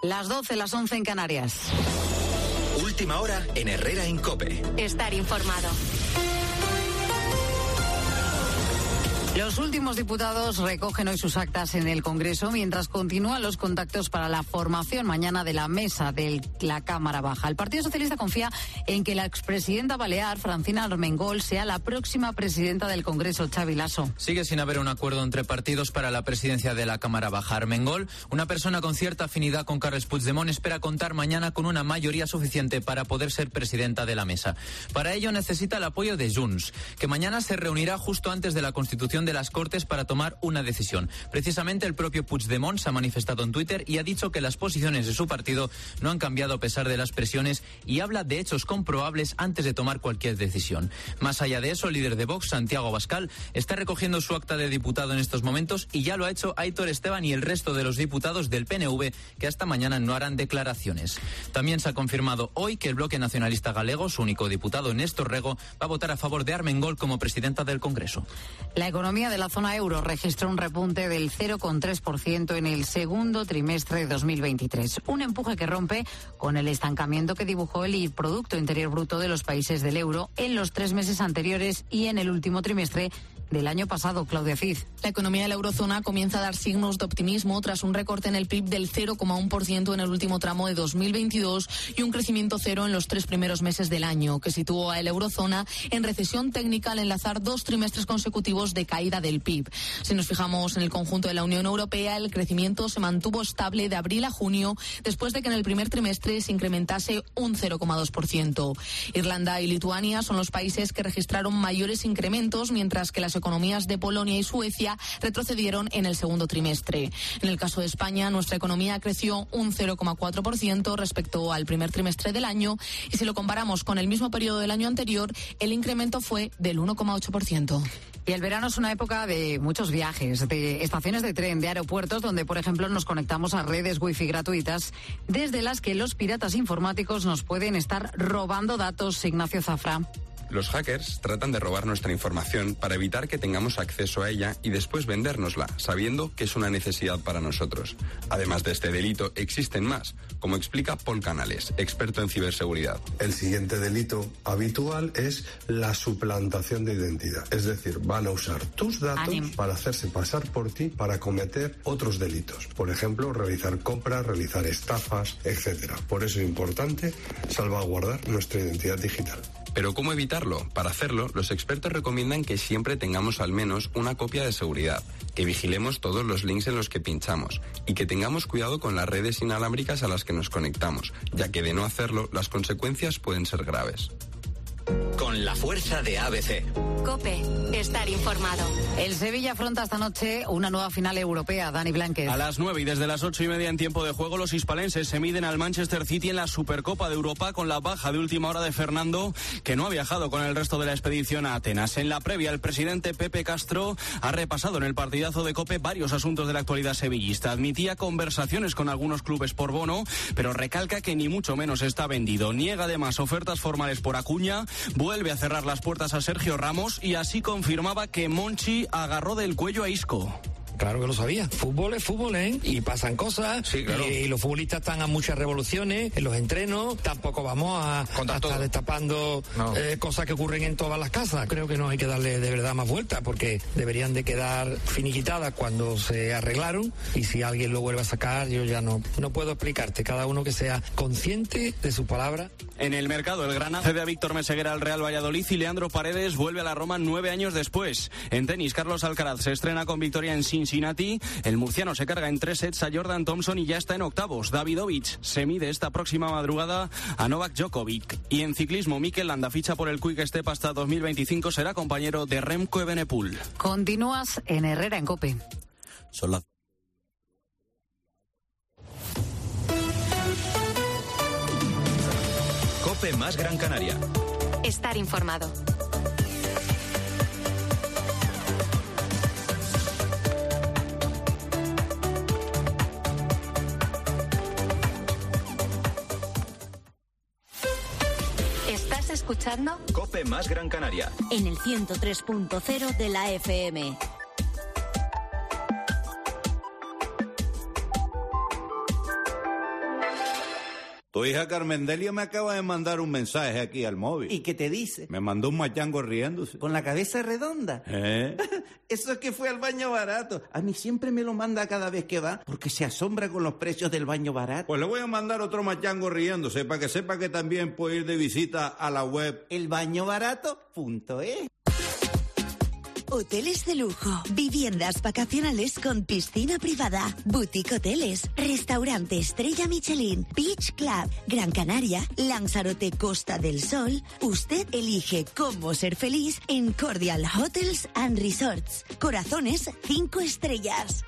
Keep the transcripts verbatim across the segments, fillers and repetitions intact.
Las doce, las once en Canarias. Última hora en Herrera en COPE. Estar informado. Los últimos diputados recogen hoy sus actas en el Congreso mientras continúan los contactos para la formación mañana de la mesa de la Cámara Baja. El Partido Socialista confía en que la expresidenta balear, Francina Armengol, sea la próxima presidenta del Congreso. Xavi Lasso. Sigue sin haber un acuerdo entre partidos para la presidencia de la Cámara Baja. Armengol, una persona con cierta afinidad con Carles Puigdemont, espera contar mañana con una mayoría suficiente para poder ser presidenta de la mesa. Para ello necesita el apoyo de Junts, que mañana se reunirá justo antes de la constitución de las Cortes para tomar una decisión. Precisamente el propio Puigdemont se ha manifestado en Twitter y ha dicho que las posiciones de su partido no han cambiado a pesar de las presiones y habla de hechos comprobables antes de tomar cualquier decisión. Más allá de eso, el líder de Vox, Santiago Abascal, está recogiendo su acta de diputado en estos momentos y ya lo ha hecho Aitor Esteban y el resto de los diputados del P N V que hasta mañana no harán declaraciones. También se ha confirmado hoy que el Bloque Nacionalista Galego, su único diputado, Néstor Rego, va a votar a favor de Armengol como presidenta del Congreso. La economía de la zona euro registró un repunte del cero coma tres por ciento en el segundo trimestre de dos mil veintitrés. Un empuje que rompe con el estancamiento que dibujó el Producto Interior Bruto de los países del euro en los tres meses anteriores y en el último trimestre del año pasado. Claudia Cid. La economía de la eurozona comienza a dar signos de optimismo tras un recorte en el P I B del cero coma uno por ciento en el último tramo de dos mil veintidós y un crecimiento cero en los tres primeros meses del año, que situó a la eurozona en recesión técnica al enlazar dos trimestres consecutivos de caída del P I B. Si nos fijamos en el conjunto de la Unión Europea, el crecimiento se mantuvo estable de abril a junio, después de que en el primer trimestre se incrementase un cero coma dos por ciento. Irlanda y Lituania son los países que registraron mayores incrementos, mientras que las economías de Polonia y Suecia retrocedieron en el segundo trimestre. En el caso de España, nuestra economía creció un cero coma cuatro por ciento respecto al primer trimestre del año y si lo comparamos con el mismo periodo del año anterior, el incremento fue del uno coma ocho por ciento. Y el verano es una época de muchos viajes, de estaciones de tren, de aeropuertos, donde, por ejemplo, nos conectamos a redes wifi gratuitas, desde las que los piratas informáticos nos pueden estar robando datos. Ignacio Zafra. Los hackers tratan de robar nuestra información para evitar que tengamos acceso a ella y después vendérnosla, sabiendo que es una necesidad para nosotros. Además de este delito, existen más, como explica Paul Canales, experto en ciberseguridad. El siguiente delito habitual es la suplantación de identidad. Es decir, van a usar tus datos Anim. para hacerse pasar por ti para cometer otros delitos. Por ejemplo, realizar compras, realizar estafas, etcétera. Por eso es importante salvaguardar nuestra identidad digital. Pero ¿cómo evitarlo? Para hacerlo, los expertos recomiendan que siempre tengamos al menos una copia de seguridad, que vigilemos todos los links en los que pinchamos y que tengamos cuidado con las redes inalámbricas a las que nos conectamos, ya que de no hacerlo, las consecuencias pueden ser graves. Con la fuerza de A B C. COPE, estar informado. El Sevilla afronta esta noche una nueva final europea. Dani Blanquez. A las nueve y desde las ocho y media en tiempo de juego, los hispalenses se miden al Manchester City en la Supercopa de Europa con la baja de última hora de Fernando, que no ha viajado con el resto de la expedición a Atenas. En la previa, el presidente Pepe Castro ha repasado en el partidazo de COPE varios asuntos de la actualidad sevillista. Admitía conversaciones con algunos clubes por Bono, pero recalca que ni mucho menos está vendido. Niega además ofertas formales por Acuña, vuelve a cerrar las puertas a Sergio Ramos y así confirmaba que Monchi agarró del cuello a Isco. Claro que lo sabía. Fútbol es fútbol, ¿eh? Y pasan cosas. Sí, claro. Y, y los futbolistas están a muchas revoluciones en los entrenos. Tampoco vamos a, a estar destapando no. eh, cosas que ocurren en todas las casas. Creo que no hay que darle de verdad más vuelta porque deberían de quedar finiquitadas cuando se arreglaron. Y si alguien lo vuelve a sacar, yo ya no, no puedo explicarte. Cada uno que sea consciente de su palabra. En el mercado, el Granada cede a Víctor Meseguera al Real Valladolid y Leandro Paredes vuelve a la Roma nueve años después. En tenis, Carlos Alcaraz se estrena con victoria en Cincinnati. El murciano se carga en tres sets a Jordan Thompson y ya está en octavos. Davidovich se mide esta próxima madrugada a Novak Djokovic. Y en ciclismo, Mikel Landa ficha por el Quick Step hasta dos mil veinticinco. Será compañero de Remco Evenepoel. Continúas en Herrera en COPE. Son las COPE más Gran Canaria. Estar informado. ¿Estás escuchando? COPE más Gran Canaria. En el ciento tres punto cero de la F M. Tu hija Carmendelia me acaba de mandar un mensaje aquí al móvil. ¿Y qué te dice? Me mandó un machango riéndose. ¿Con la cabeza redonda? ¿Eh? Eso es que fue al baño barato. A mí siempre me lo manda cada vez que va, porque se asombra con los precios del baño barato. Pues le voy a mandar otro machango riéndose, para que sepa que también puede ir de visita a la web el baño barato punto es. Hoteles de lujo, viviendas vacacionales con piscina privada, boutique hoteles, restaurante Estrella Michelin, Beach Club, Gran Canaria, Lanzarote Costa del Sol. Usted elige cómo ser feliz en Cordial Hotels and Resorts. Corazones cinco estrellas.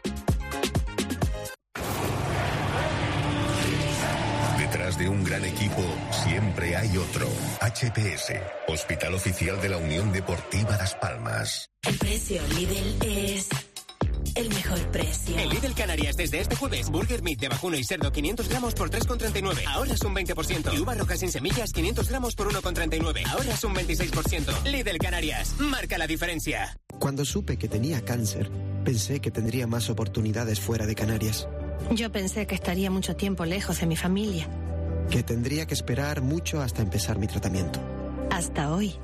Detrás de un gran equipo siempre hay otro. H P S, Hospital Oficial de la Unión Deportiva Las Palmas. El precio Lidl es el mejor precio. En Lidl Canarias desde este jueves, Burger Meat de vacuno y cerdo quinientos gramos por tres con treinta y nueve. Ahora es un veinte por ciento. Y uva roja sin semillas quinientos gramos por uno con treinta y nueve. Ahora es un veintiséis por ciento. Lidl Canarias, marca la diferencia. Cuando supe que tenía cáncer, pensé que tendría más oportunidades fuera de Canarias. Yo pensé que estaría mucho tiempo lejos de mi familia. Que tendría que esperar mucho hasta empezar mi tratamiento. Hasta hoy.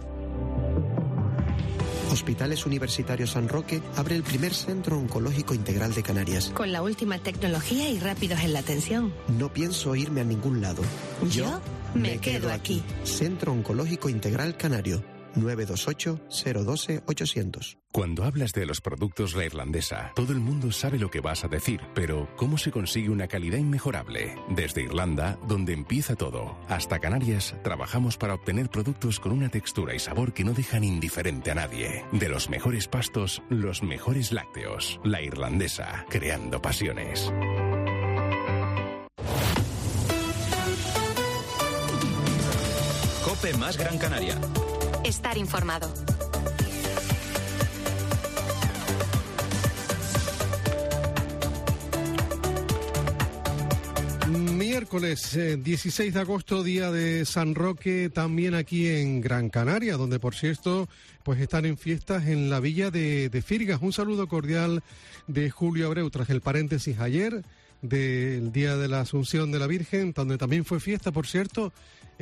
Hospitales Universitarios San Roque abre el primer centro oncológico integral de Canarias. Con la última tecnología y rápidos en la atención. No pienso irme a ningún lado. Yo, Yo me, me quedo, quedo aquí. aquí. Centro Oncológico Integral Canario. nueve dos ocho, cero uno dos, ochocientos. Cuando hablas de los productos La Irlandesa, todo el mundo sabe lo que vas a decir, pero ¿cómo se consigue una calidad inmejorable? Desde Irlanda, donde empieza todo, hasta Canarias, trabajamos para obtener productos con una textura y sabor que no dejan indiferente a nadie. De los mejores pastos, los mejores lácteos. La Irlandesa, creando pasiones. COPE más Gran Canaria. Estar informado. Miércoles eh, dieciséis de agosto, día de San Roque, también aquí en Gran Canaria, donde por cierto pues están en fiestas en la villa de, de Firgas. Un saludo cordial de Julio Abreu tras el paréntesis ayer del Día de la Asunción de la Virgen, donde también fue fiesta, por cierto,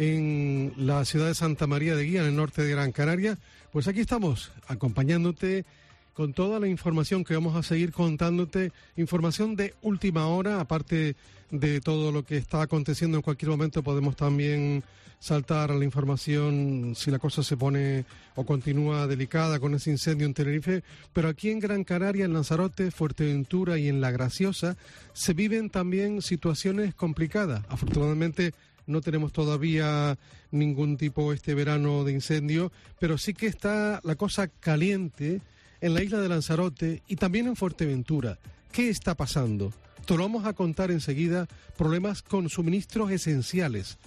en la ciudad de Santa María de Guía, en el norte de Gran Canaria. Pues aquí estamos, acompañándote con toda la información que vamos a seguir contándote, información de última hora, aparte de todo lo que está aconteciendo en cualquier momento, podemos también saltar a la información si la cosa se pone o continúa delicada con ese incendio en Tenerife, pero aquí en Gran Canaria, en Lanzarote, Fuerteventura y en La Graciosa se viven también situaciones complicadas. Afortunadamente no tenemos todavía ningún tipo este verano de incendio, pero sí que está la cosa caliente en la isla de Lanzarote y también en Fuerteventura. ¿Qué está pasando? Te lo vamos a contar enseguida. Problemas con suministros esenciales,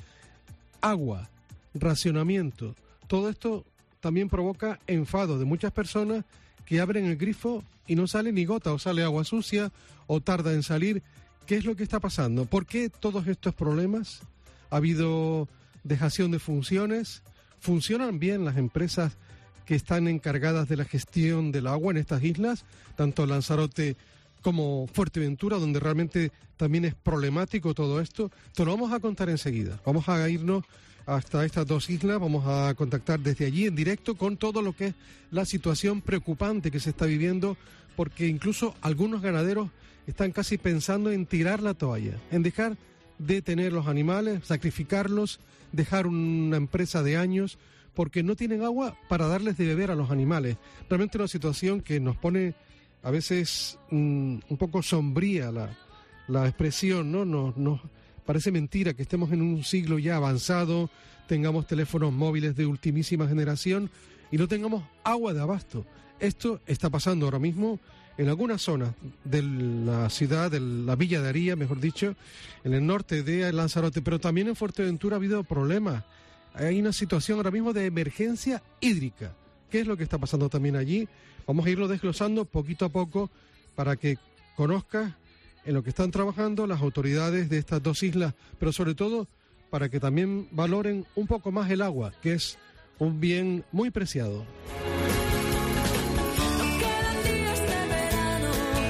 agua, racionamiento. Todo esto también provoca enfado de muchas personas que abren el grifo y no sale ni gota, o sale agua sucia o tarda en salir. ¿Qué es lo que está pasando? ¿Por qué todos estos problemas? Ha habido dejación de funciones. ¿Funcionan bien las empresas que están encargadas de la gestión del agua en estas islas, tanto Lanzarote como Fuerteventura, donde realmente también es problemático todo esto? Te lo vamos a contar enseguida. Vamos a irnos hasta estas dos islas, vamos a contactar desde allí en directo con todo lo que es la situación preocupante que se está viviendo, porque incluso algunos ganaderos están casi pensando en tirar la toalla, en dejar de tener los animales, sacrificarlos, dejar una empresa de años, porque no tienen agua para darles de beber a los animales. Realmente una situación que nos pone a veces mmm, un poco sombría la, la expresión, ¿no? Nos, nos parece mentira que estemos en un siglo ya avanzado, tengamos teléfonos móviles de ultimísima generación y no tengamos agua de abasto. Esto está pasando ahora mismo en algunas zonas de la ciudad, de la Villa de Aría, mejor dicho, en el norte de Lanzarote, pero también en Fuerteventura ha habido problemas. Hay una situación ahora mismo de emergencia hídrica. ¿Qué es lo que está pasando también allí? Vamos a irlo desglosando poquito a poco para que conozcas en lo que están trabajando las autoridades de estas dos islas, pero sobre todo para que también valoren un poco más el agua, que es un bien muy preciado.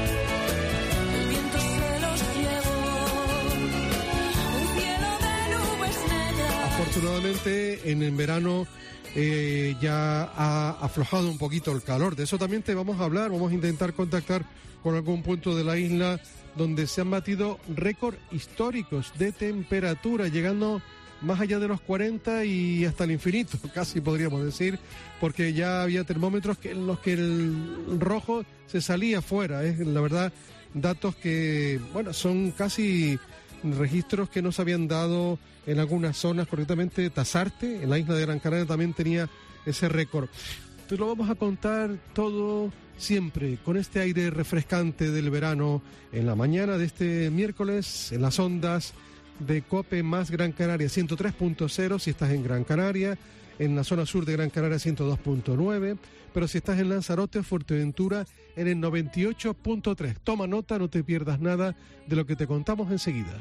El viento se los llevó, un cielo de nubes. ciertamente en el verano eh, ya ha aflojado un poquito el calor. De eso también te vamos a hablar, vamos a intentar contactar con algún punto de la isla donde se han batido récords históricos de temperatura, llegando más allá de los cuarenta y hasta el infinito, casi podríamos decir, porque ya había termómetros que, en los que el rojo se salía fuera. Es, la verdad, datos que, bueno, son casi registros que no se habían dado en algunas zonas, correctamente Tasarte, en la isla de Gran Canaria, también tenía ese récord. Te lo vamos a contar todo siempre con este aire refrescante del verano en la mañana de este miércoles en las ondas de COPE más Gran Canaria ciento tres punto cero si estás en Gran Canaria, en la zona sur de Gran Canaria ciento dos punto nueve, pero si estás en Lanzarote o Fuerteventura en el noventa y ocho punto tres. Toma nota, no te pierdas nada de lo que te contamos enseguida.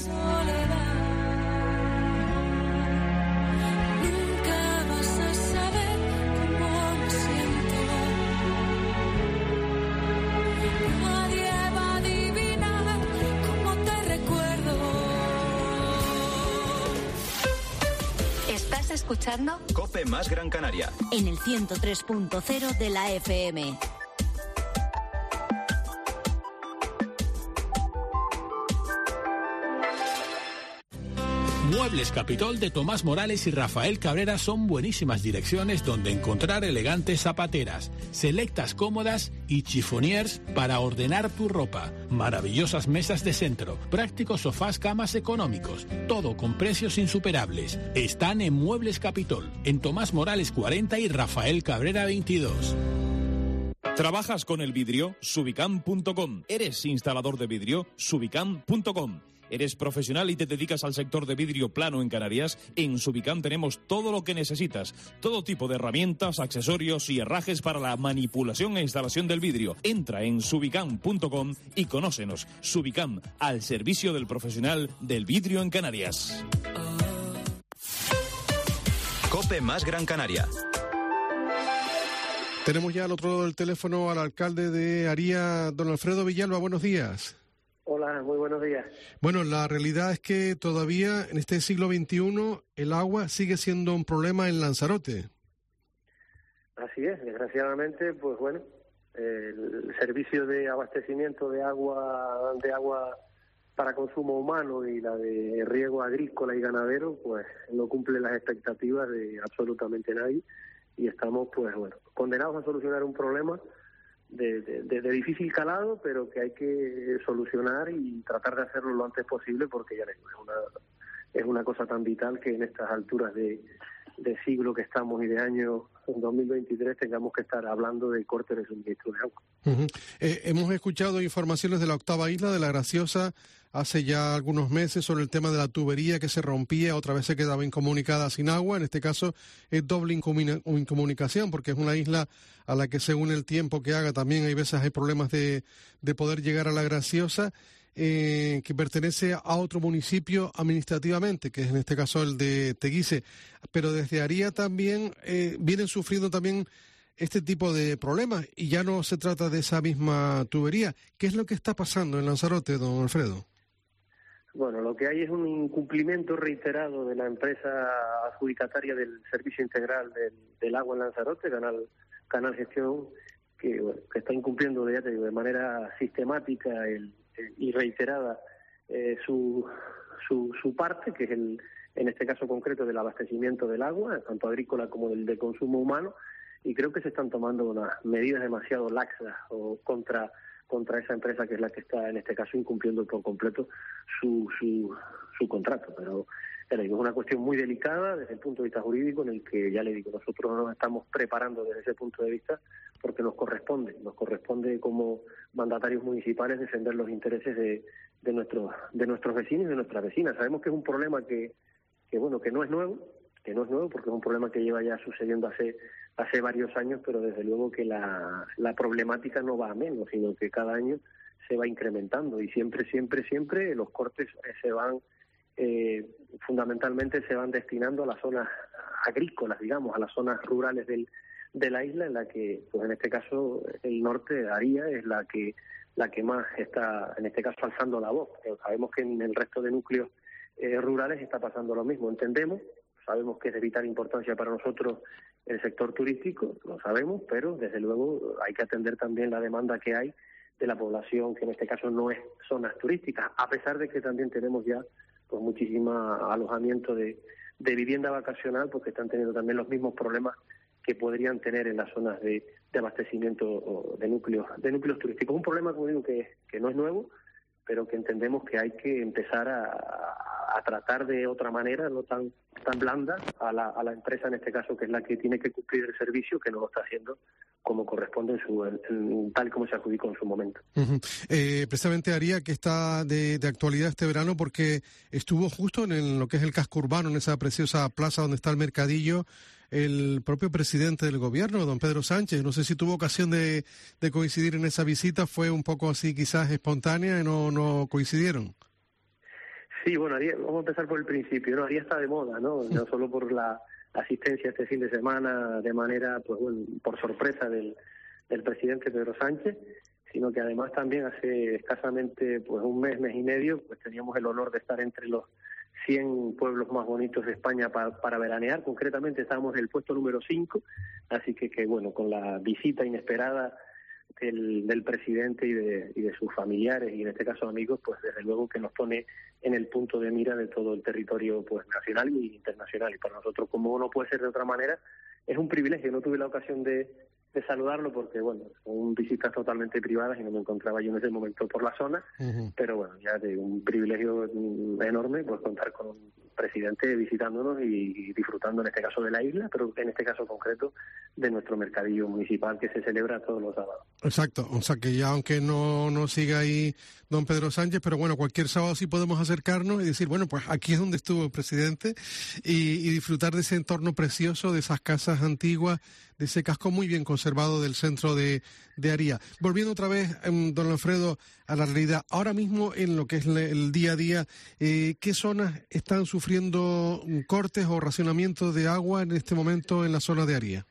Escuchando COPE más Gran Canaria en el ciento tres punto cero de la F M. Muebles Capitol de Tomás Morales y Rafael Cabrera son buenísimas direcciones donde encontrar elegantes zapateras, selectas cómodas y chifoniers para ordenar tu ropa, maravillosas mesas de centro, prácticos sofás, camas económicos, todo con precios insuperables. Están en Muebles Capitol, en Tomás Morales cuarenta y Rafael Cabrera veintidós. ¿Trabajas con el vidrio? Subicam punto com. ¿Eres instalador de vidrio? Subicam punto com. ¿Eres profesional y te dedicas al sector de vidrio plano en Canarias? En Subicam tenemos todo lo que necesitas. Todo tipo de herramientas, accesorios y herrajes para la manipulación e instalación del vidrio. Entra en subicam punto com y conócenos. Subicam, al servicio del profesional del vidrio en Canarias. COPE más Gran Canaria. Tenemos ya al otro lado del teléfono al alcalde de Aría, don Alfredo Villalba. Buenos días. Hola, muy buenos días. Bueno, la realidad es que todavía en este siglo veintiuno el agua sigue siendo un problema en Lanzarote. Así es, desgraciadamente, pues bueno, el servicio de abastecimiento de agua, de agua para consumo humano y la de riego agrícola y ganadero, pues no cumple las expectativas de absolutamente nadie y estamos, pues bueno, condenados a solucionar un problema De, de, de difícil calado, pero que hay que solucionar y tratar de hacerlo lo antes posible, porque ya es una, es una cosa tan vital que en estas alturas de, de siglo que estamos y de año dos mil veintitrés tengamos que estar hablando de corte de suministro de agua. Uh-huh. Eh, hemos escuchado informaciones de la octava isla, de La Graciosa, hace ya algunos meses sobre el tema de la tubería que se rompía, otra vez se quedaba incomunicada sin agua. En este caso es doble incomuni- incomunicación, porque es una isla a la que según el tiempo que haga también hay veces hay problemas de, de poder llegar a La Graciosa, eh, que pertenece a otro municipio administrativamente, que es en este caso el de Teguise. Pero desde Aría también eh, vienen sufriendo también este tipo de problemas y ya no se trata de esa misma tubería. ¿Qué es lo que está pasando en Lanzarote, don Alfredo? Bueno, lo que hay es un incumplimiento reiterado de la empresa adjudicataria del servicio integral del, del agua en Lanzarote, Canal, Canal Gestión, que, bueno, que está incumpliendo de, ya te digo, de manera sistemática el, el, y reiterada eh, su, su, su parte, que es el, en este caso concreto del abastecimiento del agua, tanto agrícola como del de consumo humano, y creo que se están tomando unas medidas demasiado laxas o contra contra esa empresa que es la que está en este caso incumpliendo por completo su su, su contrato. Pero es una cuestión muy delicada desde el punto de vista jurídico, en el que ya le digo, nosotros nos estamos preparando desde ese punto de vista porque nos corresponde, nos corresponde como mandatarios municipales defender los intereses de, de nuestros de nuestros vecinos y de nuestras vecinas. Sabemos que es un problema que, que bueno, que no es nuevo, que no es nuevo porque es un problema que lleva ya sucediendo hace hace varios años, pero desde luego que la, la problemática no va a menos, sino que cada año se va incrementando y siempre, siempre, siempre los cortes se van, eh, fundamentalmente se van destinando a las zonas agrícolas, digamos, a las zonas rurales del, de la isla, en la que, pues en este caso, el norte, Aría, es la que la que más está, en este caso, alzando la voz. Pero sabemos que en el resto de núcleos eh, rurales está pasando lo mismo. Entendemos sabemos que es de vital importancia para nosotros el sector turístico, lo sabemos, pero desde luego hay que atender también la demanda que hay de la población, que en este caso no es zonas turísticas, a pesar de que también tenemos ya pues muchísima alojamiento de, de vivienda vacacional, porque están teniendo también los mismos problemas que podrían tener en las zonas de, de abastecimiento de núcleos de núcleos turísticos. Un problema, como digo, que, que no es nuevo, pero que entendemos que hay que empezar a, a, a tratar de otra manera, no tan tan blanda, a la, a la empresa en este caso, que es la que tiene que cumplir el servicio, que no lo está haciendo como corresponde, en su en, en, tal como se adjudicó en su momento. Uh-huh. Eh, precisamente Aria, que está de, de actualidad este verano, porque estuvo justo en el, lo que es el casco urbano, en esa preciosa plaza donde está el mercadillo, el propio presidente del gobierno, don Pedro Sánchez. No sé si tuvo ocasión de, de coincidir en esa visita, fue un poco así quizás espontánea y no, no coincidieron. Sí, bueno, Aria, vamos a empezar por el principio, ¿no? Aria está de moda, ¿no? No solo por la asistencia este fin de semana de manera, pues bueno, por sorpresa del, del presidente Pedro Sánchez, sino que además también hace escasamente pues un mes, mes y medio, pues teníamos el honor de estar entre los cien pueblos más bonitos de España para, para veranear. Concretamente estábamos en el puesto número cinco, así que, que bueno, con la visita inesperada del, del presidente y de, y de sus familiares, y en este caso amigos, pues desde luego que nos pone en el punto de mira de todo el territorio pues nacional y internacional. Y para nosotros, como no puede ser de otra manera, es un privilegio. No tuve la ocasión de, de saludarlo porque, bueno, son visitas totalmente privadas y no me encontraba yo en ese momento por la zona, uh-huh. Pero bueno, ya de un privilegio enorme pues contar con un presidente visitándonos y disfrutando en este caso de la isla, pero en este caso concreto de nuestro mercadillo municipal que se celebra todos los sábados. Exacto, o sea que ya aunque no, no siga ahí don Pedro Sánchez, pero bueno, cualquier sábado sí podemos acercarnos y decir, bueno, pues aquí es donde estuvo el presidente y, y disfrutar de ese entorno precioso, de esas casas antiguas, de ese casco muy bien conservado del centro de, de Aria. Volviendo otra vez, um, don Alfredo, a la realidad, ahora mismo en lo que es le, el día a día, eh, ¿qué zonas están sufriendo cortes o racionamiento de agua en este momento en la zona de Aria?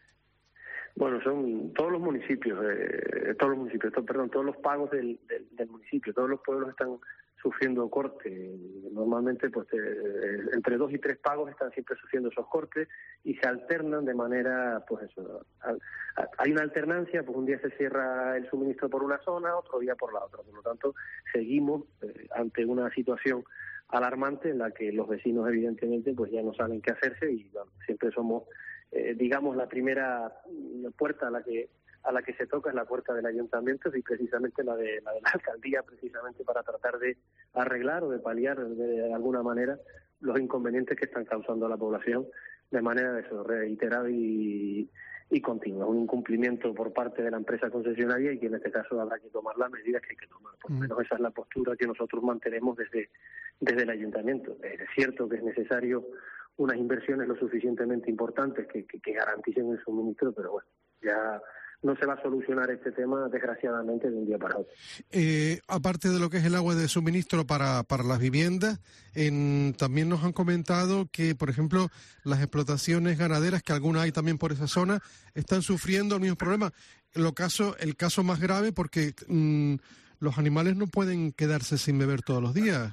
Bueno, son todos los municipios, eh, todos los municipios, to, perdón, todos los pagos del, del, del municipio, todos los pueblos están sufriendo cortes. Normalmente, pues, eh, entre dos y tres pagos están siempre sufriendo esos cortes y se alternan de manera, pues eso, a, a, hay una alternancia, pues un día se cierra el suministro por una zona, otro día por la otra. Por lo tanto, seguimos eh, ante una situación alarmante en la que los vecinos, evidentemente, pues ya no saben qué hacerse y bueno, siempre somos Eh, digamos, la primera puerta a la que a la que se toca es la puerta del ayuntamiento y precisamente la de la de la alcaldía, precisamente para tratar de arreglar o de paliar de, de alguna manera los inconvenientes que están causando a la población de manera de eso, reiterada y, y continua. Un incumplimiento por parte de la empresa concesionaria y que en este caso habrá que tomar las medidas que hay que tomar. Por lo menos esa es la postura que nosotros mantenemos desde, desde el ayuntamiento. Es cierto que es necesario unas inversiones lo suficientemente importantes que, que, que garanticen el suministro, pero bueno, ya no se va a solucionar este tema, desgraciadamente, de un día para otro. Eh, aparte de lo que es el agua de suministro para, para las viviendas, en, también nos han comentado que, por ejemplo, las explotaciones ganaderas, que algunas hay también por esa zona, están sufriendo el mismo problema. Lo caso, el caso más grave porque mmm, los animales no pueden quedarse sin beber todos los días.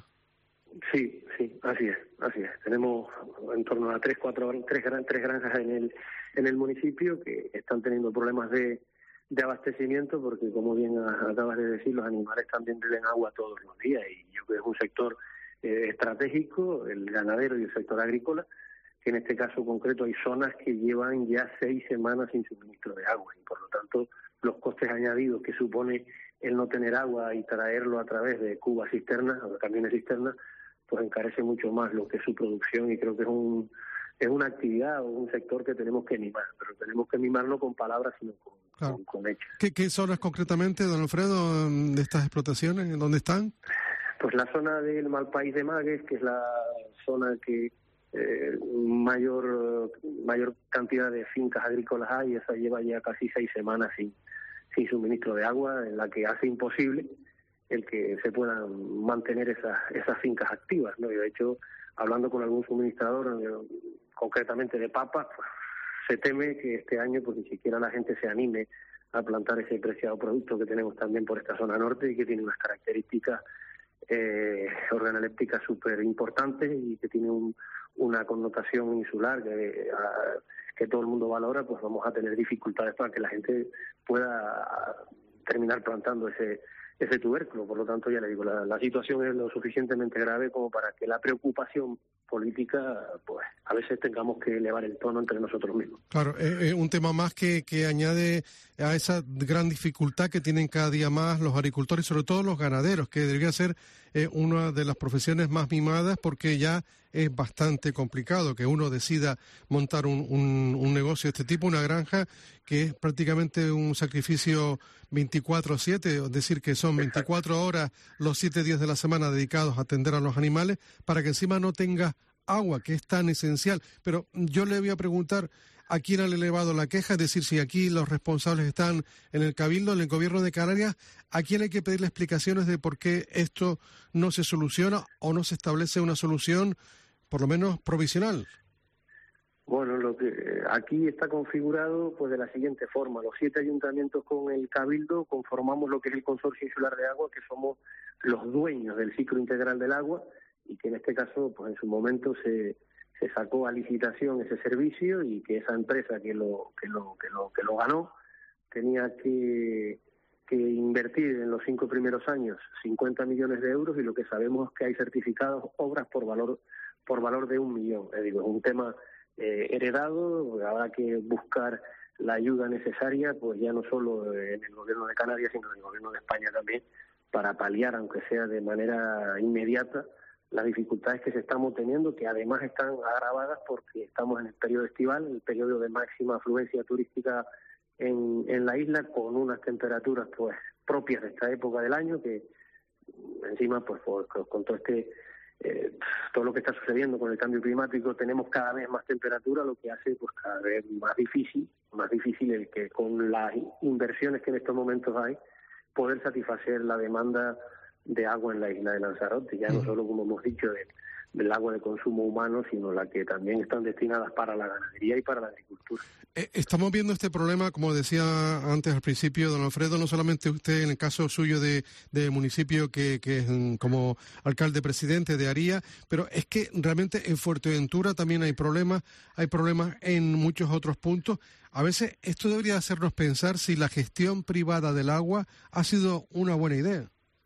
Sí, sí, así es, así es. Tenemos en torno a tres, cuatro, tres, gran, tres granjas en el en el municipio que están teniendo problemas de, de abastecimiento porque, como bien acabas de decir, los animales también beben agua todos los días y yo creo que es un sector eh, estratégico, el ganadero y el sector agrícola, que en este caso concreto hay zonas que llevan ya seis semanas sin suministro de agua y por lo tanto los costes añadidos que supone el no tener agua y traerlo a través de cubas cisternas o de camiones cisternas pues encarece mucho más lo que es su producción y creo que es un es una actividad o un sector que tenemos que mimar, pero tenemos que mimarlo con palabras sino con, claro. con, con hechos. ¿Qué, ¿Qué zonas concretamente, don Alfredo, de estas explotaciones? ¿Dónde están? Pues la zona del Malpaís de Magues, que es la zona que eh, mayor mayor cantidad de fincas agrícolas hay, esa lleva ya casi seis semanas sin, sin suministro de agua, en la que hace imposible el que se puedan mantener esas esas fincas activas, ¿no? Y de hecho, hablando con algún suministrador, eh, concretamente de papas, pues, se teme que este año pues ni siquiera la gente se anime a plantar ese preciado producto que tenemos también por esta zona norte y que tiene unas características eh, organolépticas súper importantes y que tienen un, una connotación insular que, a, que todo el mundo valora, pues vamos a tener dificultades para que la gente pueda terminar plantando ese ese tubérculo. Por lo tanto, ya le digo, la, la situación es lo suficientemente grave como para que la preocupación política, pues a veces tengamos que elevar el tono entre nosotros mismos. Claro, es eh, un tema más que, que añade a esa gran dificultad que tienen cada día más los agricultores, sobre todo los ganaderos, que debería ser eh, una de las profesiones más mimadas, porque ya es bastante complicado que uno decida montar un, un, un negocio de este tipo, una granja, que es prácticamente un sacrificio veinticuatro siete, es decir, que son veinticuatro horas los siete días de la semana dedicados a atender a los animales, para que encima no tenga agua, que es tan esencial. Pero yo le voy a preguntar a quién han elevado la queja, es decir, si aquí los responsables están en el Cabildo, en el Gobierno de Canarias, ¿a quién hay que pedirle explicaciones de por qué esto no se soluciona o no se establece una solución, por lo menos provisional? Bueno, lo que aquí está configurado pues de la siguiente forma: los siete ayuntamientos con el Cabildo conformamos lo que es el Consorcio Insular de Agua, que somos los dueños del ciclo integral del agua, y que en este caso, pues en su momento se, se sacó a licitación ese servicio, y que esa empresa que lo que lo que lo que lo ganó tenía que que invertir en los cinco primeros años cincuenta millones de euros, y lo que sabemos es que hay certificados obras por valor por valor de un millón. Es digo, es un tema eh, heredado, habrá que buscar la ayuda necesaria, pues ya no solo en el Gobierno de Canarias, sino en el Gobierno de España también, para paliar, aunque sea de manera inmediata, las dificultades que se estamos teniendo, que además están agravadas porque estamos en el periodo estival, el periodo de máxima afluencia turística en, en la isla, con unas temperaturas pues propias de esta época del año, que encima pues, pues con todo este eh, todo lo que está sucediendo con el cambio climático, tenemos cada vez más temperatura, lo que hace pues cada vez más difícil, más difícil el que con las inversiones que en estos momentos hay, poder satisfacer la demanda de agua en la isla de Lanzarote, ya no solo, como hemos dicho, de, del agua de consumo humano, sino la que también están destinadas para la ganadería y para la agricultura. Eh, estamos viendo este problema, como decía antes al principio, don Alfredo, no solamente usted en el caso suyo de, de municipio que, que es como alcalde presidente de Aría, pero es que realmente en Fuerteventura también hay problemas, hay problemas en muchos otros puntos. A veces esto debería hacernos pensar si la gestión privada del agua ha sido una buena idea.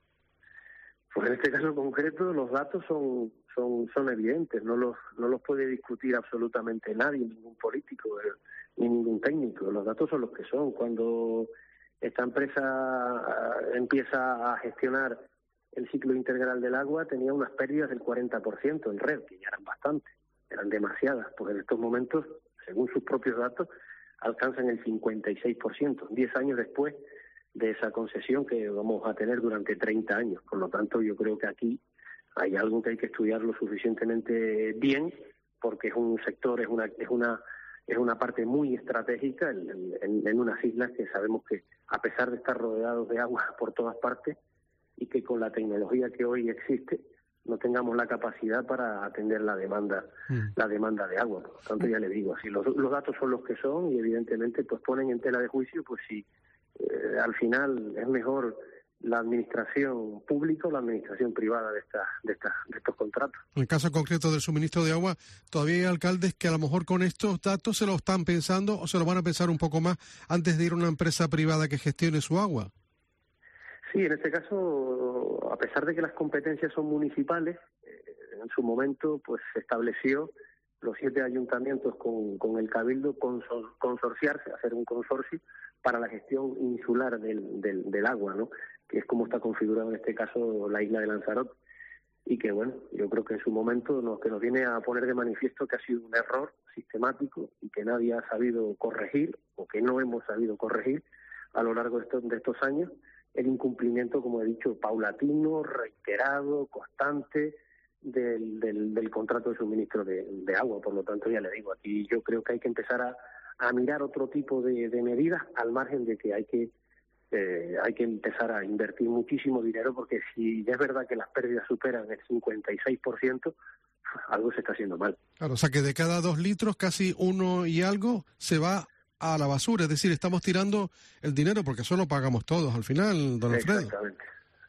Pues en este caso concreto los datos son son son evidentes, no los no los puede discutir absolutamente nadie, ningún político eh, ni ningún técnico. Los datos son los que son. Cuando esta empresa uh, empieza a gestionar el ciclo integral del agua, tenía unas pérdidas del cuarenta por ciento en red, que ya eran bastantes, eran demasiadas, pues en estos momentos, según sus propios datos, alcanzan el cincuenta y seis por ciento, diez años después de esa concesión que vamos a tener durante treinta años. Por lo tanto, yo creo que aquí hay algo que hay que estudiar lo suficientemente bien, porque es un sector, es una es una es una parte muy estratégica en, en, en unas islas que sabemos que, a pesar de estar rodeados de agua por todas partes, y que con la tecnología que hoy existe no tengamos la capacidad para atender la demanda mm. la demanda de agua. Por lo tanto, ya le digo, si los, los datos son los que son, y evidentemente pues ponen en tela de juicio pues si Eh, al final es mejor la administración pública o la administración privada de estas de estas de estos contratos. En el caso concreto del suministro de agua, todavía hay alcaldes que a lo mejor con estos datos se lo están pensando o se lo van a pensar un poco más antes de ir a una empresa privada que gestione su agua. Sí, en este caso, a pesar de que las competencias son municipales, eh, en su momento pues se estableció los siete ayuntamientos con, con el Cabildo consor, consorciarse, hacer un consorcio para la gestión insular del, del, del agua, ¿no? Que es como está configurado en este caso la isla de Lanzarote. Y que, bueno, yo creo que en su momento nos, que nos viene a poner de manifiesto que ha sido un error sistemático y que nadie ha sabido corregir, o que no hemos sabido corregir a lo largo de estos, de estos años, el incumplimiento, como he dicho, paulatino, reiterado, constante, Del, del, del contrato de suministro de, de agua. Por lo tanto, ya le digo, aquí yo creo que hay que empezar a, a mirar otro tipo de, de medidas, al margen de que hay que eh, hay que empezar a invertir muchísimo dinero, porque si es verdad que las pérdidas superan el cincuenta y seis por ciento, algo se está haciendo mal. Claro, o sea que de cada dos litros, casi uno y algo se va a la basura, es decir, estamos tirando el dinero porque eso lo pagamos todos al final, don Alfredo. Exactamente.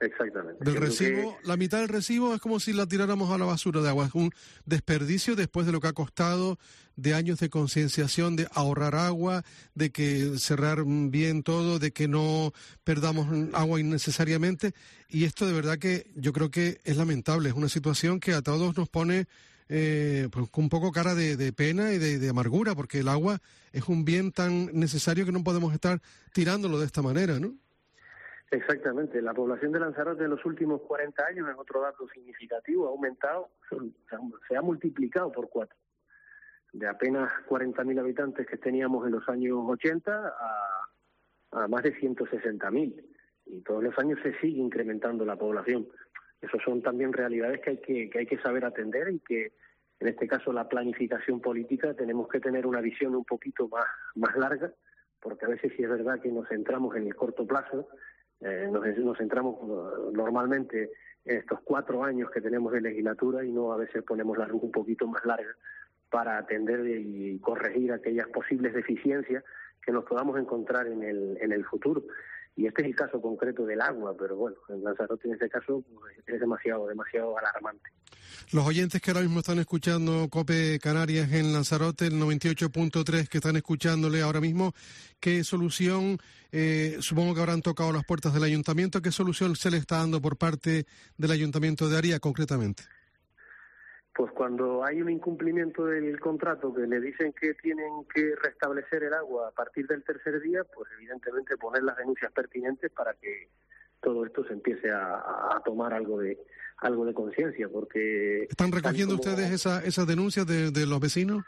Exactamente. Del recibo, que... la mitad del recibo es como si la tiráramos a la basura de agua. Es un desperdicio después de lo que ha costado de años de concienciación, de ahorrar agua, de que cerrar bien todo, de que no perdamos agua innecesariamente. Y esto de verdad que yo creo que es lamentable. Es una situación que a todos nos pone eh, pues, con un poco cara de, de pena y de, de amargura, porque el agua es un bien tan necesario que no podemos estar tirándolo de esta manera, ¿no? Exactamente. La población de Lanzarote en los últimos cuarenta años, es otro dato significativo, ha aumentado, se ha multiplicado por cuatro. De apenas cuarenta mil habitantes que teníamos en los años ochenta a, a más de ciento sesenta mil. Y todos los años se sigue incrementando la población. Esas son también realidades que hay que, que hay que saber atender y que, en este caso, la planificación política, tenemos que tener una visión un poquito más, más larga, porque a veces sí es verdad que nos centramos en el corto plazo. Eh, nos, nos centramos uh, normalmente en estos cuatro años que tenemos de legislatura y no a veces ponemos la luz un poquito más larga para atender y corregir aquellas posibles deficiencias que nos podamos encontrar en el, en el futuro. Y este es el caso concreto del agua, pero bueno, en Lanzarote en este caso pues, es demasiado, demasiado alarmante. Los oyentes que ahora mismo están escuchando COPE Canarias en Lanzarote, el noventa y ocho punto tres, que están escuchándole ahora mismo, ¿qué solución, eh, supongo que habrán tocado las puertas del ayuntamiento, qué solución se le está dando por parte del ayuntamiento de Aria concretamente? Pues cuando hay un incumplimiento del contrato que le dicen que tienen que restablecer el agua a partir del tercer día, pues evidentemente poner las denuncias pertinentes para que todo esto se empiece a, a tomar algo de algo de conciencia, porque... ¿Están recogiendo como... ustedes esa, esas denuncias de, de los vecinos?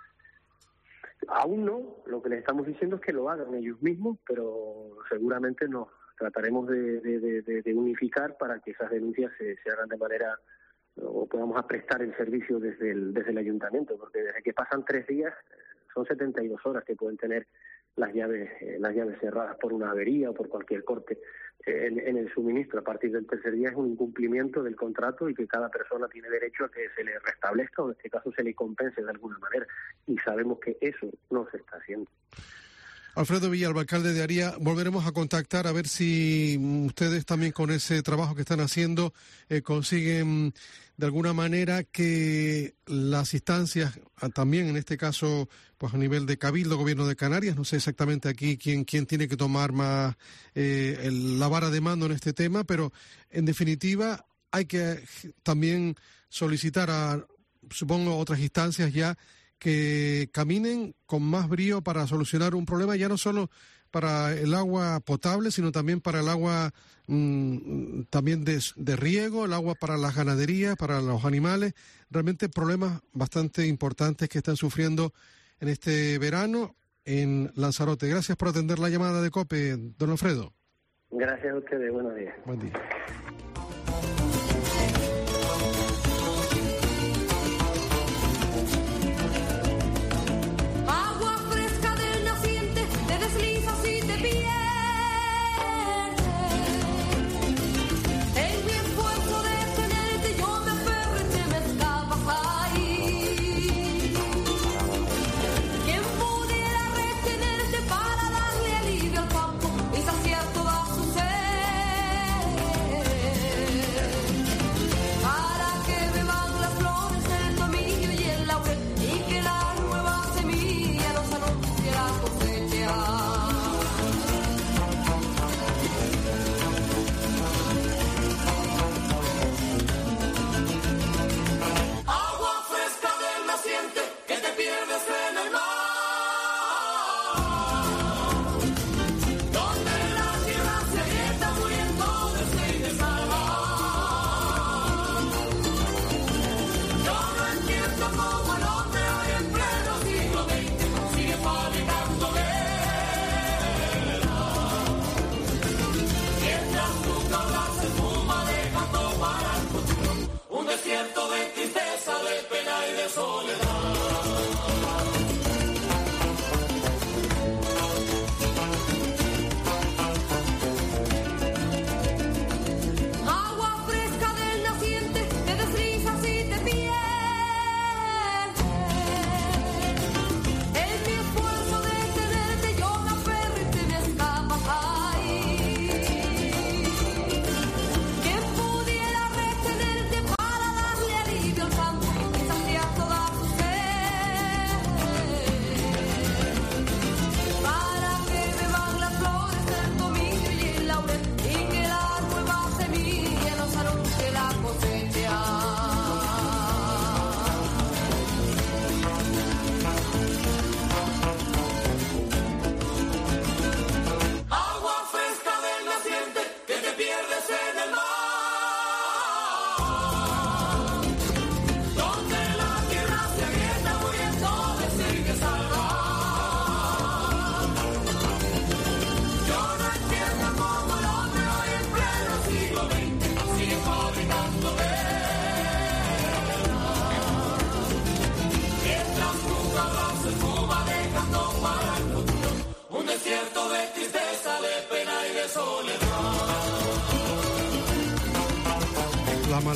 Aún no, lo que les estamos diciendo es que lo hagan ellos mismos, pero seguramente nos trataremos de, de, de, de unificar para que esas denuncias se, se hagan de manera... o podamos prestar el servicio desde el, desde el ayuntamiento, porque desde que pasan tres días son setenta y dos horas que pueden tener las llaves eh, las llaves cerradas por una avería o por cualquier corte eh, en, en el suministro. A partir del tercer día es un incumplimiento del contrato y que cada persona tiene derecho a que se le restablezca o en este caso se le compense de alguna manera, y sabemos que eso no se está haciendo. Alfredo Villalba, alcalde de Aria, volveremos a contactar a ver si ustedes también con ese trabajo que están haciendo eh, consiguen de alguna manera que las instancias, también en este caso pues a nivel de Cabildo, Gobierno de Canarias, no sé exactamente aquí quién, quién tiene que tomar más eh, el, la vara de mando en este tema, pero en definitiva hay que también solicitar a, supongo, otras instancias ya que caminen con más brío para solucionar un problema, ya no solo para el agua potable, sino también para el agua mmm, también de, de riego, el agua para las ganaderías, para los animales. Realmente problemas bastante importantes que están sufriendo en este verano en Lanzarote. Gracias por atender la llamada de COPE, don Alfredo. Gracias a ustedes, buenos días. Buen día.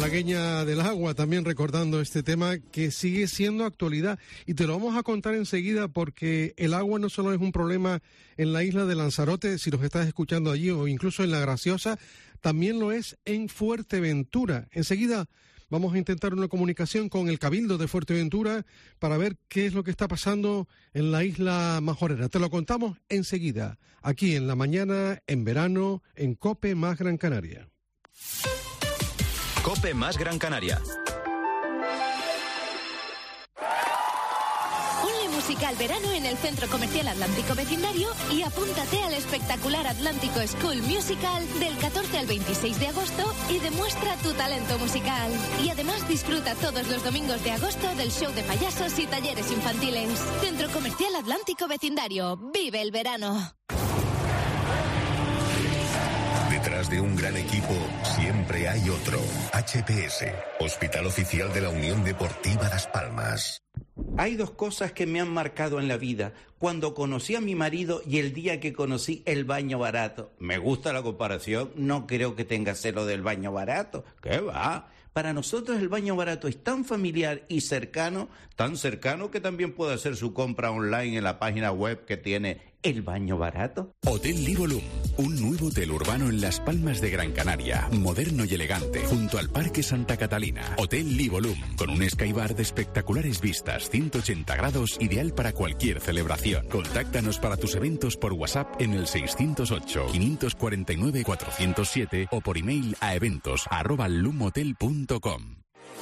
malagueña del agua, también recordando este tema que sigue siendo actualidad. Y te lo vamos a contar enseguida porque el agua no solo es un problema en la isla de Lanzarote, si los estás escuchando allí, o incluso en La Graciosa, también lo es en Fuerteventura. Enseguida vamos a intentar una comunicación con el Cabildo de Fuerteventura para ver qué es lo que está pasando en la isla Majorera. Te lo contamos enseguida, aquí en la mañana, en verano, en COPE más Gran Canaria. COPE más Gran Canaria. Ponle música al verano en el Centro Comercial Atlántico Vecindario y apúntate al espectacular Atlántico School Musical del catorce al veintiséis de agosto y demuestra tu talento musical. Y además disfruta todos los domingos de agosto del show de payasos y talleres infantiles. Centro Comercial Atlántico Vecindario. ¡Vive el verano! Detrás de un gran equipo siempre hay otro. H P S, Hospital Oficial de la Unión Deportiva Las Palmas. Hay dos cosas que me han marcado en la vida. Cuando conocí a mi marido y el día que conocí el baño barato. Me gusta la comparación, no creo que tenga celo del baño barato. ¿Qué va? Para nosotros el baño barato es tan familiar y cercano, tan cercano que también puede hacer su compra online en la página web que tiene El Baño Barato. Hotel Livolum, un nuevo hotel urbano en Las Palmas de Gran Canaria, moderno y elegante, junto al Parque Santa Catalina. Hotel Livolum, con un skybar de espectaculares vistas, ciento ochenta grados, ideal para cualquier celebración. Contáctanos para tus eventos por WhatsApp en el seiscientos ocho, quinientos cuarenta y nueve, cuatrocientos siete o por email a eventos arroba lumhotel punto com.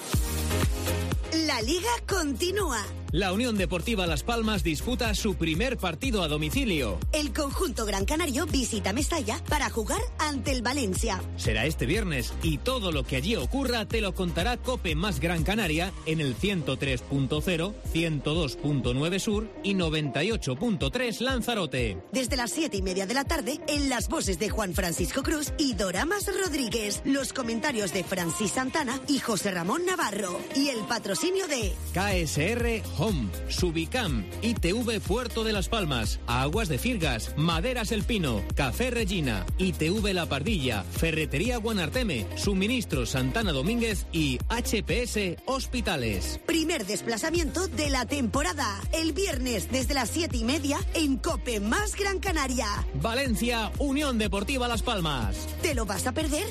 La Liga continúa. La Unión Deportiva Las Palmas disputa su primer partido a domicilio. El conjunto gran canario visita Mestalla para jugar ante el Valencia. Será este viernes y todo lo que allí ocurra te lo contará COPE más Gran Canaria en el ciento tres punto cero, ciento dos punto nueve Sur y noventa y ocho punto tres Lanzarote. Desde las siete y media de la tarde, en las voces de Juan Francisco Cruz y Doramas Rodríguez, los comentarios de Francis Santana y José Ramón Navarro y el patrocinio de K S R Home, Subicam, I T V Puerto de Las Palmas, Aguas de Firgas, Maderas El Pino, Café Regina, I T V La Pardilla, Ferretería Guanarteme, Suministros Santana Domínguez y H P S Hospitales. Primer desplazamiento de la temporada, el viernes desde las siete y media en COPE más Gran Canaria. Valencia, Unión Deportiva Las Palmas. ¿Te lo vas a perder?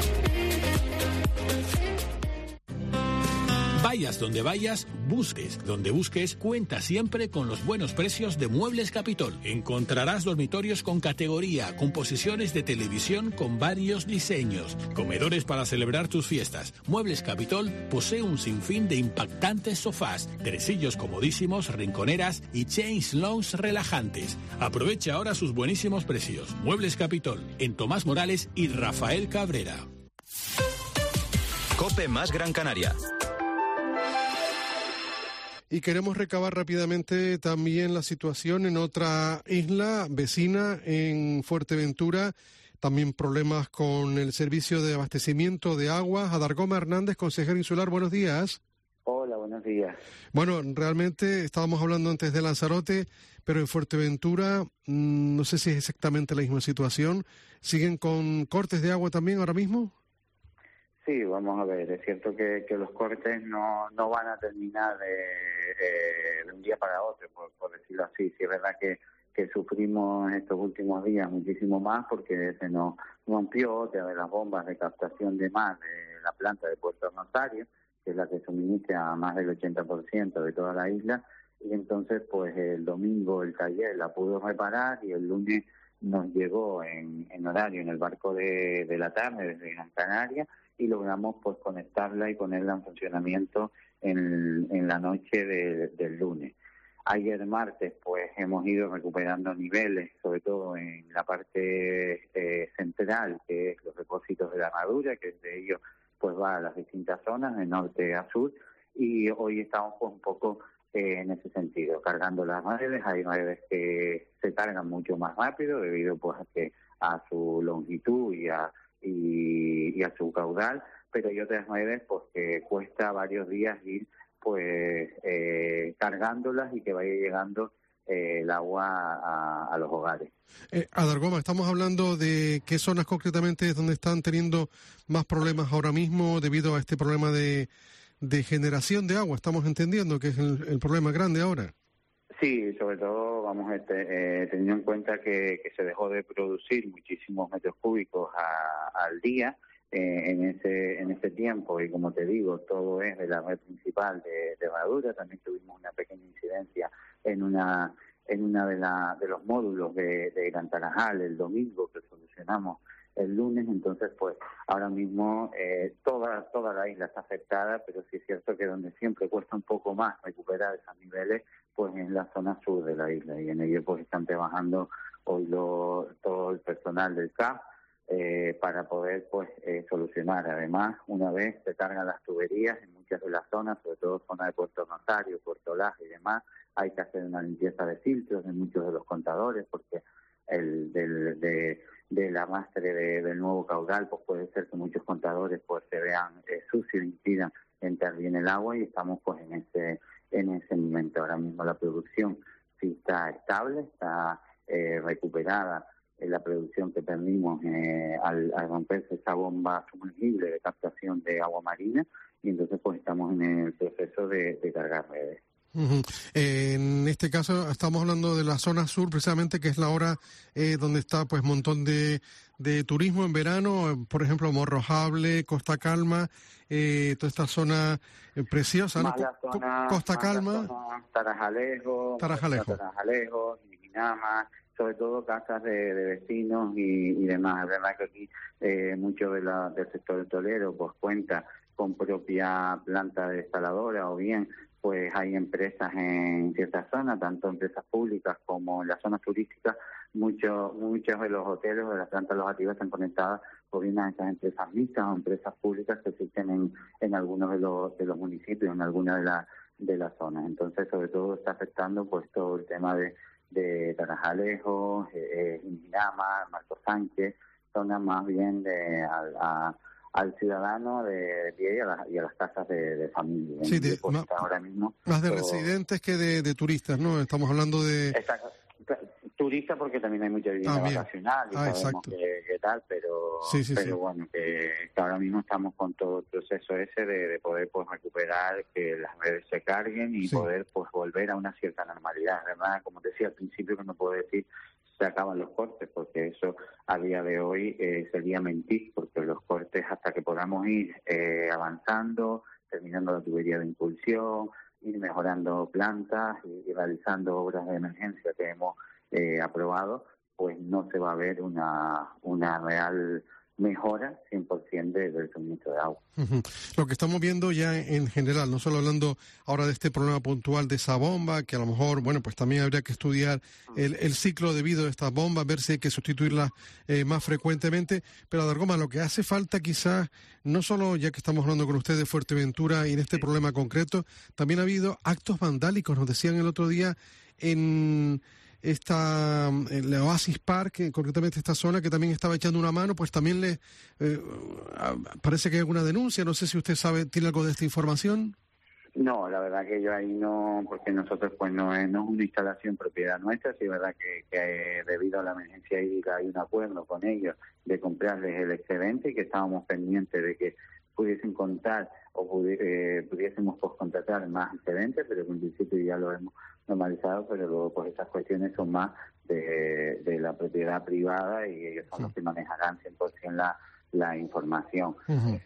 Vayas donde vayas, busques donde busques, cuenta siempre con los buenos precios de Muebles Capitol. Encontrarás dormitorios con categoría, con posiciones de televisión con varios diseños, comedores para celebrar tus fiestas. Muebles Capitol posee un sinfín de impactantes sofás, tresillos comodísimos, rinconeras y chaise lounge relajantes. Aprovecha ahora sus buenísimos precios. Muebles Capitol, en Tomás Morales y Rafael Cabrera. COPE más Gran Canaria. Y queremos recabar rápidamente también la situación en otra isla vecina, en Fuerteventura. También problemas con el servicio de abastecimiento de agua. Adargoma Hernández, consejero insular, buenos días. Hola, buenos días. Bueno, realmente estábamos hablando antes de Lanzarote, pero en Fuerteventura mmm, no sé si es exactamente la misma situación. ¿Siguen con cortes de agua también ahora mismo? Sí, vamos a ver, es cierto que, que los cortes no, no van a terminar de, de, de un día para otro, por, por decirlo así. Sí es verdad que, que sufrimos estos últimos días muchísimo más porque se nos rompió otra de las bombas de captación de mar de la planta de Puerto Rosario, que es la que suministra a más del ochenta por ciento de toda la isla, y entonces pues el domingo el taller la pudo reparar y el lunes nos llegó en, en horario en el barco de, de la tarde desde Gran Canaria, y logramos pues conectarla y ponerla en funcionamiento en, en la noche de, del lunes. Ayer martes pues hemos ido recuperando niveles, sobre todo en la parte eh, central, que es los depósitos de la herradura, que de ellos pues va a las distintas zonas, de norte a sur, y hoy estamos pues un poco eh, en ese sentido, cargando las redes. Hay redes que se cargan mucho más rápido debido pues a que a su longitud y a Y, y a su caudal, pero hay otras redes pues que cuesta varios días ir pues eh, cargándolas y que vaya llegando eh, el agua a, a los hogares. Eh, Adargoma, estamos hablando de qué zonas concretamente es donde están teniendo más problemas ahora mismo debido a este problema de, de generación de agua. Estamos entendiendo que es el, el problema grande ahora. Sí, sobre todo, vamos, este, eh, teniendo en cuenta que, que se dejó de producir muchísimos metros cúbicos a, al día eh, en ese en ese tiempo, y como te digo, todo es de la red principal de, de Herradura. También tuvimos una pequeña incidencia en una en una de, la, de los módulos de, de Gran Tarajal el domingo, que solucionamos el lunes. Entonces, pues ahora mismo eh, toda toda la isla está afectada, pero sí es cierto que donde siempre cuesta un poco más recuperar esos niveles, pues en la zona sur de la isla, y en ello pues están trabajando hoy lo, todo el personal del C A P eh, para poder pues eh, solucionar. Además, una vez se cargan las tuberías en muchas de las zonas, sobre todo zona de Puerto Rosario, Puerto Laje y demás, hay que hacer una limpieza de filtros en muchos de los contadores, porque el del, de, del arrastre de, del nuevo caudal, pues puede ser que muchos contadores pues se vean eh, sucios e impidan entrar bien el agua, y estamos pues en ese en ese momento. Ahora mismo la producción sí está estable, está eh, recuperada en la producción que perdimos eh, al, al romperse esa bomba sumergible de captación de agua marina, y entonces pues estamos en el proceso de, de cargar redes. Uh-huh. Eh, en este caso estamos hablando de la zona sur, precisamente, que es la hora eh, donde está pues un montón de, de turismo en verano, por ejemplo Morrojable, Costa Calma, eh, toda esta zona eh, preciosa, ¿no? Co- zona, Costa Calma, Tarajalejo, Tarajalejo, Tarajalejo, Minama, sobre todo casas de, de vecinos y, y demás. Es verdad que aquí eh, mucho de la, del sector tolero pues cuenta con propia planta desaladora, o bien pues hay empresas en ciertas zonas, tanto empresas públicas como en las zonas turísticas. Muchos muchos de los hoteles o de las plantas alojativas están conectadas por una de esas empresas mixtas o empresas públicas que existen en, en algunos de los de los municipios, en algunas de las de las zonas. Entonces, sobre todo está afectando pues todo el tema de, de Tarajalejo, eh, Minama, Marco Sánchez, zonas más bien de a, a al ciudadano de pie y a, la, y a las casas de, de familia. Sí, de, pues más, ahora mismo más de todo, residentes que de, de turistas, ¿no? Estamos hablando de... Está, turistas, porque también hay mucha vivienda ah, vacacional y ah, sabemos que, que tal, pero sí, sí, pero sí. bueno, que, que ahora mismo estamos con todo el proceso ese de, de poder pues recuperar, que las redes se carguen y sí. poder pues volver a una cierta normalidad. Además, como decía al principio, que no puedo decir se acaban los cortes, porque eso a día de hoy eh, sería mentir, porque los cortes, hasta que podamos ir eh, avanzando, terminando la tubería de impulsión, ir mejorando plantas y, y realizando obras de emergencia que hemos eh, aprobado, pues no se va a ver una, una real mejora cien por ciento de, del suministro de agua. Uh-huh. Lo que estamos viendo ya en general, no solo hablando ahora de este problema puntual de esa bomba, que a lo mejor, bueno, pues también habría que estudiar el, el ciclo de vida de estas bombas, ver si hay que sustituirlas eh, más frecuentemente, pero Adargoma, lo que hace falta quizás, no solo ya que estamos hablando con usted de Fuerteventura y en este problema concreto, también ha habido actos vandálicos, nos decían el otro día en... esta el Oasis Park, concretamente esta zona que también estaba echando una mano, pues también le eh, parece que hay alguna denuncia. No sé si usted sabe, tiene algo de esta información. No, la verdad que yo ahí no, porque nosotros pues no es, no es una instalación propiedad nuestra, sí es verdad que, que debido a la emergencia hídrica hay un acuerdo con ellos de comprarles el excedente y que estábamos pendientes de que pudiesen contar o pudi- eh, pudiésemos pues contratar más excedentes, pero en principio ya lo hemos normalizado, pero luego pues estas cuestiones son más de, de la propiedad privada y ellos son sí. los que manejarán cien por ciento la, la información. Uh-huh.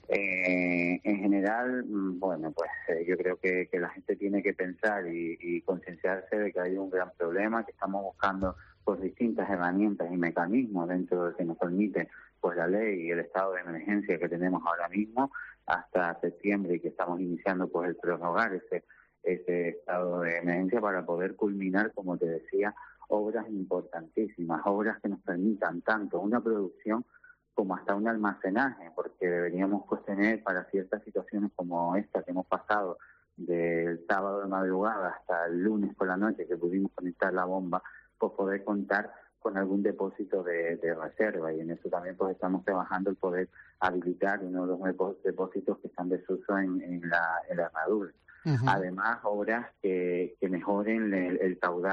Eh, en general, bueno, pues eh, yo creo que, que la gente tiene que pensar y, y concienciarse de que hay un gran problema, que estamos buscando pues distintas herramientas y mecanismos dentro de que nos permite pues la ley y el estado de emergencia que tenemos ahora mismo hasta septiembre, y que estamos iniciando pues el prorrogar ese ese estado de emergencia para poder culminar, como te decía, obras importantísimas, obras que nos permitan tanto una producción como hasta un almacenaje, porque deberíamos pues tener para ciertas situaciones como esta que hemos pasado del sábado de madrugada hasta el lunes por la noche que pudimos conectar la bomba, pues poder contar con algún depósito de, de reserva, y en eso también pues estamos trabajando el poder habilitar uno de los depósitos que están desuso en, en la en la Herradura. Uh-huh. Además, obras que, que mejoren el, el caudal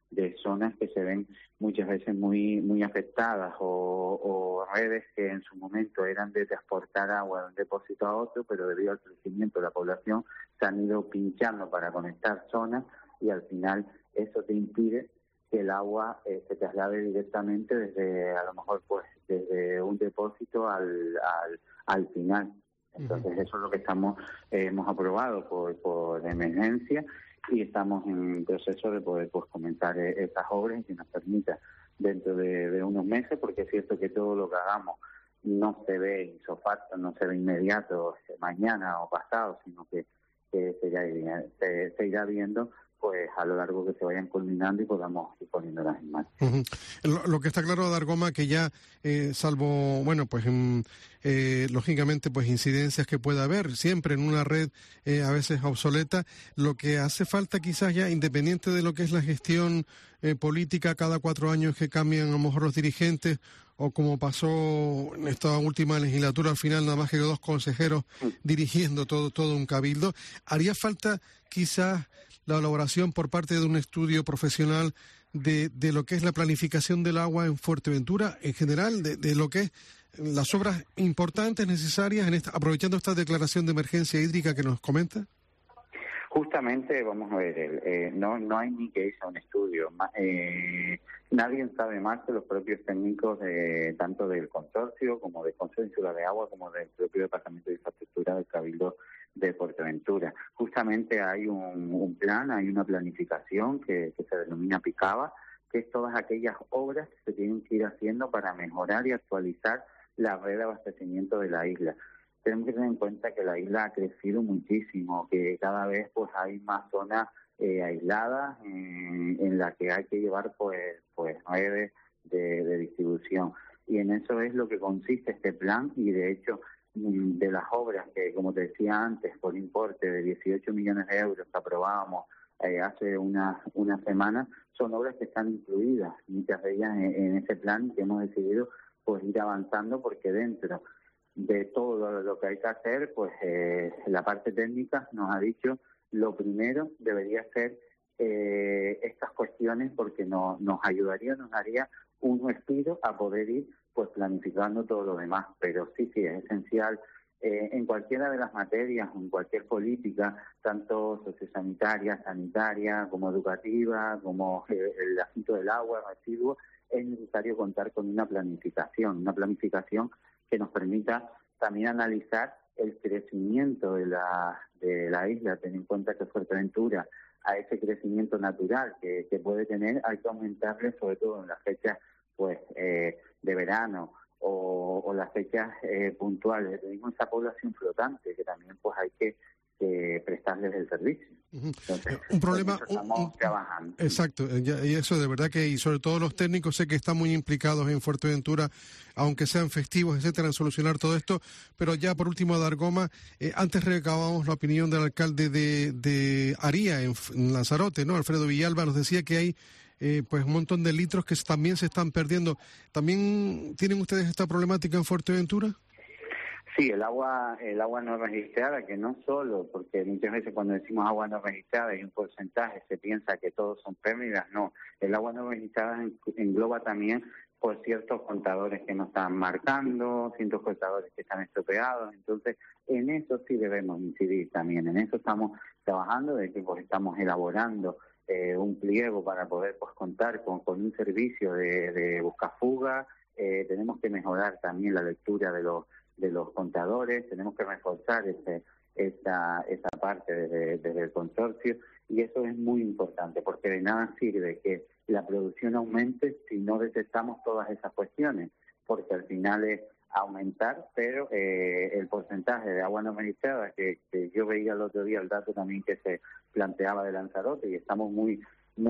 de zonas que se ven muchas veces muy muy afectadas o, o redes que en su momento eran de transportar agua de un depósito a otro, pero debido al crecimiento de la población se han ido pinchando para conectar zonas y al final eso te impide que el agua eh, se traslade directamente desde, a lo mejor, pues desde un depósito al, al, al final. Entonces uh-huh. eso es lo que estamos eh, hemos aprobado por, por emergencia y estamos en proceso de poder pues comenzar eh, esas obras y que nos permita dentro de, de unos meses, porque es cierto que todo lo que hagamos no se ve isofacto, no se ve inmediato eh, mañana o pasado, sino que, que se, irá, se, se irá viendo pues a lo largo que se vayan culminando y podamos ir poniéndolas en marcha. Uh-huh. Lo, lo que está claro, Dargoma, que ya, eh, salvo, bueno, pues mm, eh, lógicamente, pues incidencias que pueda haber siempre en una red eh, a veces obsoleta, lo que hace falta quizás ya, independiente de lo que es la gestión eh, política, cada cuatro años que cambian a lo mejor los dirigentes, o como pasó en esta última legislatura, al final nada más que dos consejeros dirigiendo todo, todo un cabildo, haría falta quizás la elaboración por parte de un estudio profesional de, de lo que es la planificación del agua en Fuerteventura, en general, de, de lo que es las obras importantes, necesarias, en esta, aprovechando esta declaración de emergencia hídrica que nos comenta. Justamente, vamos a ver, eh, no no hay ni que irse a un estudio. Eh, nadie sabe más que los propios técnicos, de, tanto del consorcio como del Consejo Insular de Agua, como del propio Departamento de Infraestructura del Cabildo de Fuerteventura. Justamente hay un, un plan, hay una planificación que, que se denomina PICAVA, que es todas aquellas obras que se tienen que ir haciendo para mejorar y actualizar la red de abastecimiento de la isla. Tenemos que tener en cuenta que la isla ha crecido muchísimo, que cada vez pues hay más zonas eh, aisladas en, en las que hay que llevar pues pues redes de, de distribución. Y en eso es lo que consiste este plan, y de hecho de las obras que, como te decía antes, por importe de dieciocho millones de euros que aprobábamos eh, hace una, una semana, son obras que están incluidas, muchas de ellas en, en ese plan, que hemos decidido pues ir avanzando, porque dentro de todo lo que hay que hacer, pues eh, la parte técnica nos ha dicho lo primero debería ser eh, estas cuestiones, porque no, nos ayudaría, nos daría un respiro a poder ir pues planificando todo lo demás. Pero sí, sí, es esencial eh, en cualquiera de las materias, en cualquier política, tanto sociosanitaria, sanitaria, como educativa, como eh, el asunto del agua, residuos, es necesario contar con una planificación, una planificación que nos permita también analizar el crecimiento de la de la isla, tener en cuenta que Fuerteventura, a ese crecimiento natural que, que puede tener, hay que aumentarle, sobre todo en las fechas pues eh, de verano o, o las fechas eh, puntuales. Tenemos esa población flotante que también pues hay que, que prestarles el servicio. Entonces, un problema estamos un, trabajando. Exacto, y eso de verdad que, y sobre todo los técnicos sé que están muy implicados en Fuerteventura, aunque sean festivos, etcétera, en solucionar todo esto. Pero ya por último, Dargoma, eh, antes recabamos la opinión del alcalde de, de Aría, en, en Lanzarote, ¿no? Alfredo Villalba, nos decía que hay eh, pues un montón de litros que también se están perdiendo. ¿También tienen ustedes esta problemática en Fuerteventura? Sí, el agua el agua no registrada, que no solo, porque muchas veces cuando decimos agua no registrada y un porcentaje se piensa que todos son pérdidas, no. El agua no registrada engloba también por ciertos contadores que no están marcando, ciertos contadores que están estropeados. Entonces, en eso sí debemos incidir también. En eso estamos trabajando, de que pues estamos elaborando eh, un pliego para poder pues contar con, con un servicio de, de buscafuga. Eh, tenemos que mejorar también la lectura de los de los contadores, tenemos que reforzar ese, esa, esa parte desde, desde el consorcio, y eso es muy importante, porque de nada sirve que la producción aumente si no detectamos todas esas cuestiones, porque al final es aumentar, pero eh, el porcentaje de agua no registrada, que, que yo veía el otro día el dato también que se planteaba de Lanzarote, y estamos muy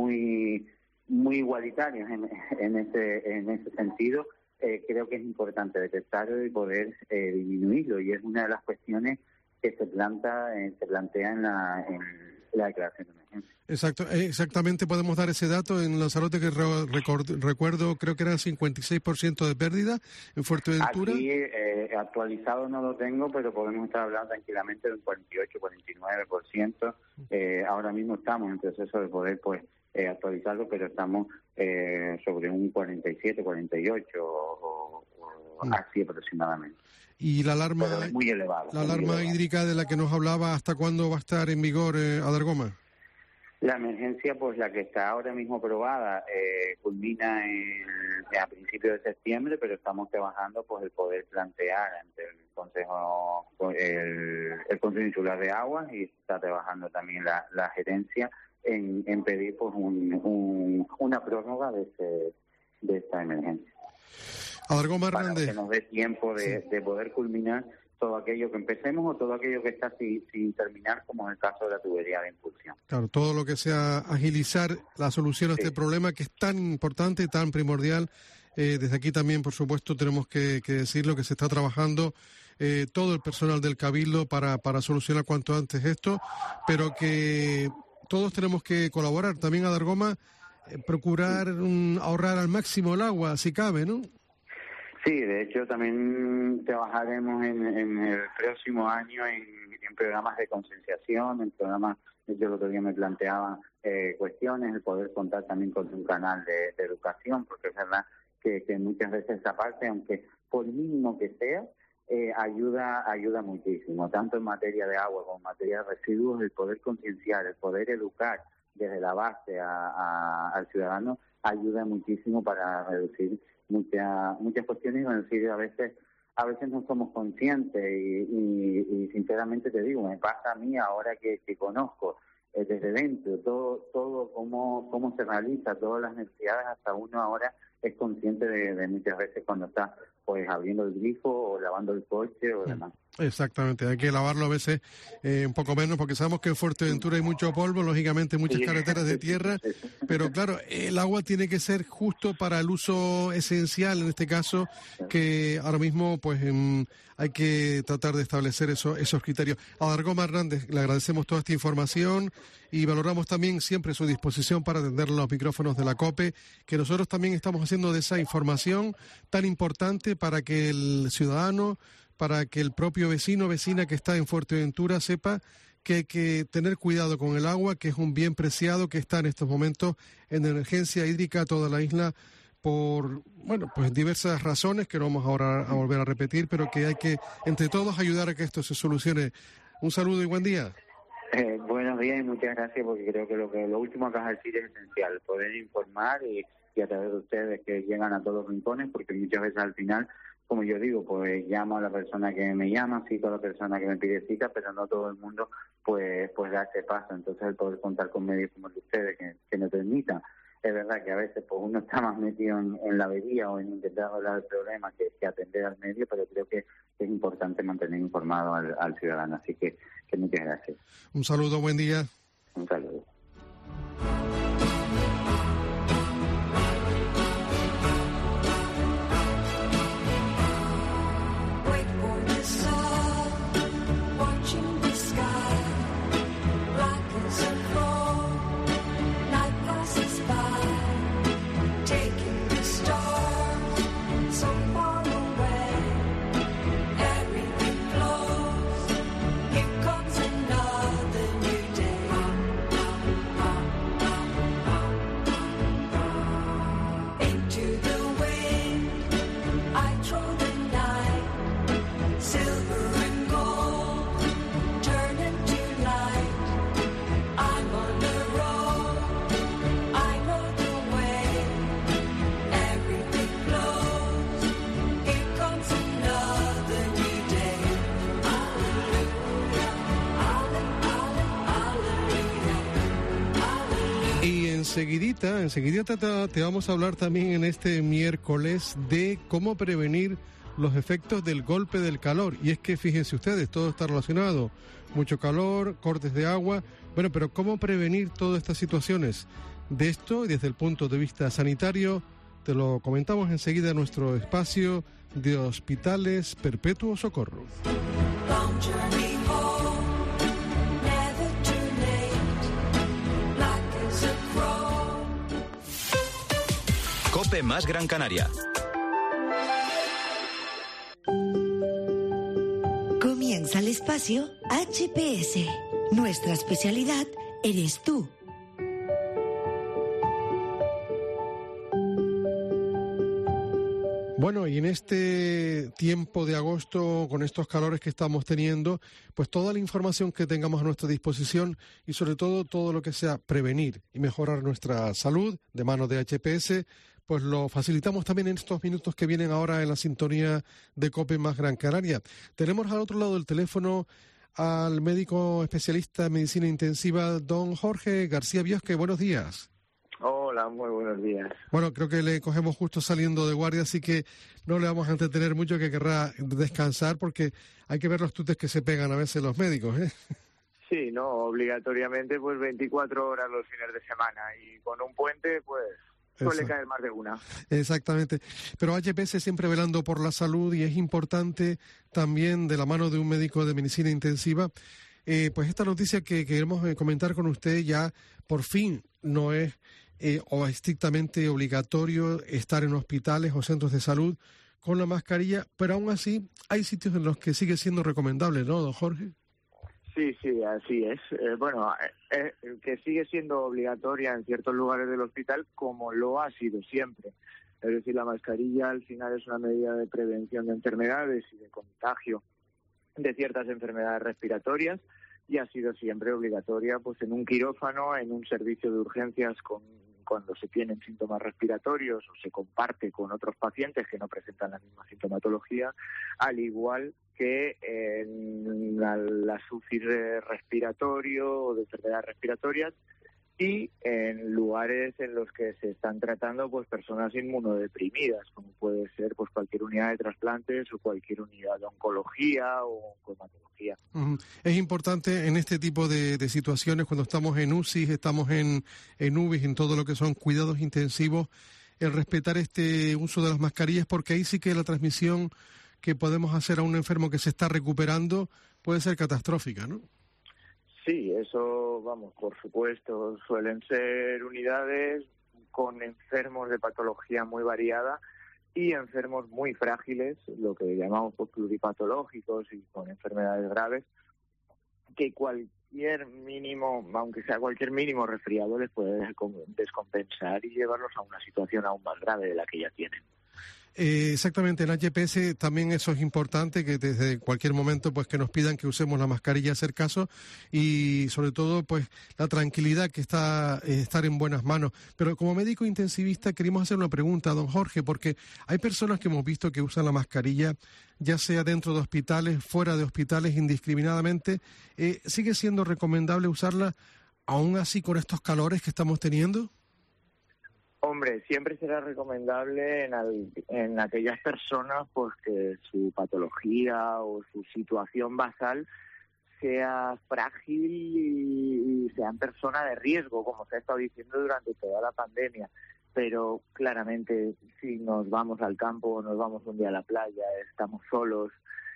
muy muy igualitarios en, en ese en ese sentido. Eh, creo que es importante detectarlo y poder eh, disminuirlo, y es una de las cuestiones que se planta eh, se plantea en la, en la declaración de emergencia. Exacto, eh, exactamente podemos dar ese dato en Lanzarote, que re- record, recuerdo, creo que era cincuenta y seis por ciento de pérdida en Fuerteventura. Aquí eh, actualizado no lo tengo, pero podemos estar hablando tranquilamente de un cuarenta y ocho, cuarenta y nueve por ciento. Eh, ahora mismo estamos en proceso de poder pues eh, actualizarlo, pero estamos eh, sobre un cuarenta y siete, cuarenta y ocho o, o mm. así aproximadamente. Y la alarma, pero es muy elevado, la muy alarma elevado. hídrica de la que nos hablaba, ¿hasta cuándo va a estar en vigor, eh, Adargoma? La emergencia, pues la que está ahora mismo aprobada, eh, culmina en, a principios de septiembre, pero estamos trabajando pues el poder plantear ante el Consejo, el, el Consejo Insular de Aguas, y está trabajando también la, la gerencia en, en pedir pues un, un, una prórroga de, ese, de esta emergencia. Adargoma Para Hernández. que nos dé tiempo de, sí. de poder culminar todo aquello que empecemos o todo aquello que está sin, sin terminar, como en el caso de la tubería de impulsión. Claro, todo lo que sea agilizar la solución a Sí. este problema que es tan importante y tan primordial. Eh, desde aquí también, por supuesto, tenemos que, que decirlo, que se está trabajando eh, todo el personal del Cabildo para, para solucionar cuanto antes esto, pero que todos tenemos que colaborar. También, Adargoma, eh, procurar um, ahorrar al máximo el agua, si cabe, ¿no? Sí, de hecho también trabajaremos en, en el próximo año en, en programas de concienciación, en programas, yo el otro día me planteaba eh, cuestiones, el poder contar también con un canal de, de educación, porque es verdad que, que muchas veces esa parte, aunque por mínimo que sea, eh, ayuda ayuda muchísimo, tanto en materia de agua como en materia de residuos, el poder concienciar, el poder educar desde la base a, a, al ciudadano ayuda muchísimo para reducir muchas muchas cuestiones. Bueno, sí, a veces a veces no somos conscientes y, y, y sinceramente te digo, me pasa a mí ahora que, que conozco eh, desde dentro todo todo cómo cómo se realiza, todas las necesidades, hasta uno ahora es consciente de, de muchas veces cuando está pues abriendo el grifo o lavando el coche o demás. Exactamente, hay que lavarlo a veces eh, un poco menos, porque sabemos que en Fuerteventura hay mucho polvo, lógicamente muchas Sí. carreteras de tierra, pero claro, el agua tiene que ser justo para el uso esencial, en este caso, que ahora mismo pues eh, hay que tratar de establecer eso, esos criterios. A Adargoma Hernández, le agradecemos toda esta información y valoramos también siempre su disposición para atender los micrófonos de la COPE, que nosotros también estamos haciendo de esa información tan importante para que el ciudadano, para que el propio vecino o vecina que está en Fuerteventura sepa que hay que tener cuidado con el agua, que es un bien preciado que está en estos momentos en emergencia hídrica toda la isla por, bueno, pues diversas razones que no vamos ahora a volver a repetir, pero que hay que entre todos ayudar a que esto se solucione. Un saludo y buen día. Eh, buenos días y muchas gracias, porque creo que lo que lo último que has decir es esencial, poder informar y, y a través de ustedes que llegan a todos los rincones, porque muchas veces al final, como yo digo, pues llamo a la persona que me llama, cito a la persona que me pide cita, pero no todo el mundo pues pues da ese paso. Entonces el poder contar con medios como el de ustedes que, que nos permitan, es verdad que a veces pues uno está más metido en, en la avería o en intentar hablar del problema que, que atender al medio, pero creo que es importante mantener informado al, al ciudadano. Así que, que muchas gracias. Un saludo, buen día. Un saludo. Enseguidita, enseguidita te, te vamos a hablar también en este miércoles de cómo prevenir los efectos del golpe del calor. Y es que fíjense ustedes, todo está relacionado. Mucho calor, cortes de agua. Bueno, pero ¿cómo prevenir todas estas situaciones? De esto, desde el punto de vista sanitario, te lo comentamos enseguida en nuestro espacio de Hospitales Perpetuo Socorro. COPE más Gran Canaria. Comienza el espacio H P S. Nuestra especialidad eres tú. Bueno, y en este tiempo de agosto, con estos calores que estamos teniendo, pues toda la información que tengamos a nuestra disposición y sobre todo todo lo que sea prevenir y mejorar nuestra salud de mano de H P S, pues lo facilitamos también en estos minutos que vienen ahora en la sintonía de COPE más Gran Canaria. Tenemos al otro lado del teléfono al médico especialista en medicina intensiva, don Jorge García Biosque. Buenos días. Hola, muy buenos días. Bueno, creo que le cogemos justo saliendo de guardia, así que no le vamos a entretener mucho, que querrá descansar, porque hay que ver los tutes que se pegan a veces los médicos, ¿eh? Sí, no, obligatoriamente pues veinticuatro horas los fines de semana, y con un puente pues suele Eso. caer más de una. Exactamente. Pero H P S siempre velando por la salud, y es importante también, de la mano de un médico de medicina intensiva, eh, pues esta noticia que queremos comentar con usted. Ya por fin no es Eh, o estrictamente obligatorio estar en hospitales o centros de salud con la mascarilla, pero aún así hay sitios en los que sigue siendo recomendable, ¿no, don Jorge? Sí, sí, así es. Eh, bueno, eh, eh, que sigue siendo obligatoria en ciertos lugares del hospital, como lo ha sido siempre. Es decir, la mascarilla al final es una medida de prevención de enfermedades y de contagio de ciertas enfermedades respiratorias, y ha sido siempre obligatoria pues en un quirófano, en un servicio de urgencias con, cuando se tienen síntomas respiratorios o se comparte con otros pacientes que no presentan la misma sintomatología, al igual que en la, las U C I de respiratorio o de enfermedades respiratorias, y en lugares en los que se están tratando pues personas inmunodeprimidas, como puede ser pues cualquier unidad de trasplantes o cualquier unidad de oncología o oncohematología. Uh-huh. Es importante en este tipo de, de situaciones, cuando estamos en U C I, estamos en, en U B I, en todo lo que son cuidados intensivos, el respetar este uso de las mascarillas, porque ahí sí que la transmisión que podemos hacer a un enfermo que se está recuperando puede ser catastrófica, ¿no? Sí, eso, vamos, por supuesto, suelen ser unidades con enfermos de patología muy variada y enfermos muy frágiles, lo que llamamos pues, pluripatológicos y con enfermedades graves, que cualquier mínimo, aunque sea cualquier mínimo resfriado, les puede descompensar y llevarlos a una situación aún más grave de la que ya tienen. Eh, exactamente, en H P S también eso es importante, que desde cualquier momento pues que nos pidan que usemos la mascarilla, hacer caso, y sobre todo pues la tranquilidad que está eh, estar en buenas manos. Pero como médico intensivista queremos hacer una pregunta, don Jorge, porque hay personas que hemos visto que usan la mascarilla ya sea dentro de hospitales, fuera de hospitales, indiscriminadamente. Eh, ¿Sigue siendo recomendable usarla aún así con estos calores que estamos teniendo? Hombre, siempre será recomendable en, al, en aquellas personas pues que su patología o su situación basal sea frágil y, y sean personas de riesgo, como se ha estado diciendo durante toda la pandemia. Pero claramente, si nos vamos al campo, nos vamos un día a la playa, estamos solos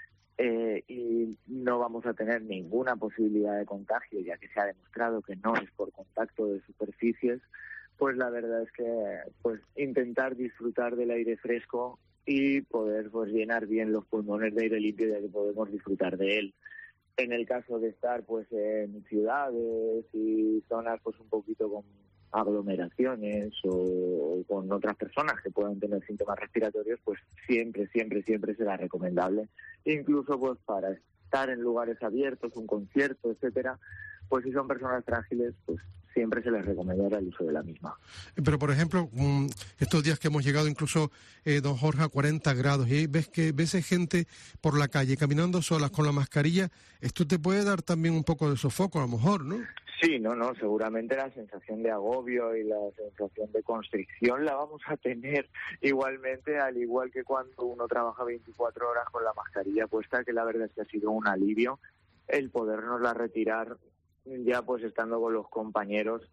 eh, y no vamos a tener ninguna posibilidad de contagio, ya que se ha demostrado que no es por contacto de superficies, pues la verdad es que pues intentar disfrutar del aire fresco y poder pues llenar bien los pulmones de aire limpio, ya que podemos disfrutar de él. En el caso de estar pues en ciudades y zonas pues un poquito con aglomeraciones o, o con otras personas que puedan tener síntomas respiratorios, pues siempre, siempre, siempre será recomendable. Incluso pues para estar en lugares abiertos, un concierto, etcétera, pues si son personas frágiles, pues siempre se les recomendará el uso de la misma. Pero, por ejemplo, estos días que hemos llegado incluso, eh, don Jorge, a cuarenta grados, y ves que ves gente por la calle caminando solas con la mascarilla, esto te puede dar también un poco de sofoco, a lo mejor, ¿no? Sí, no, no, seguramente la sensación de agobio y la sensación de constricción la vamos a tener igualmente, al igual que cuando uno trabaja veinticuatro horas con la mascarilla puesta, que la verdad es que ha sido un alivio el podernosla retirar ya pues estando con los compañeros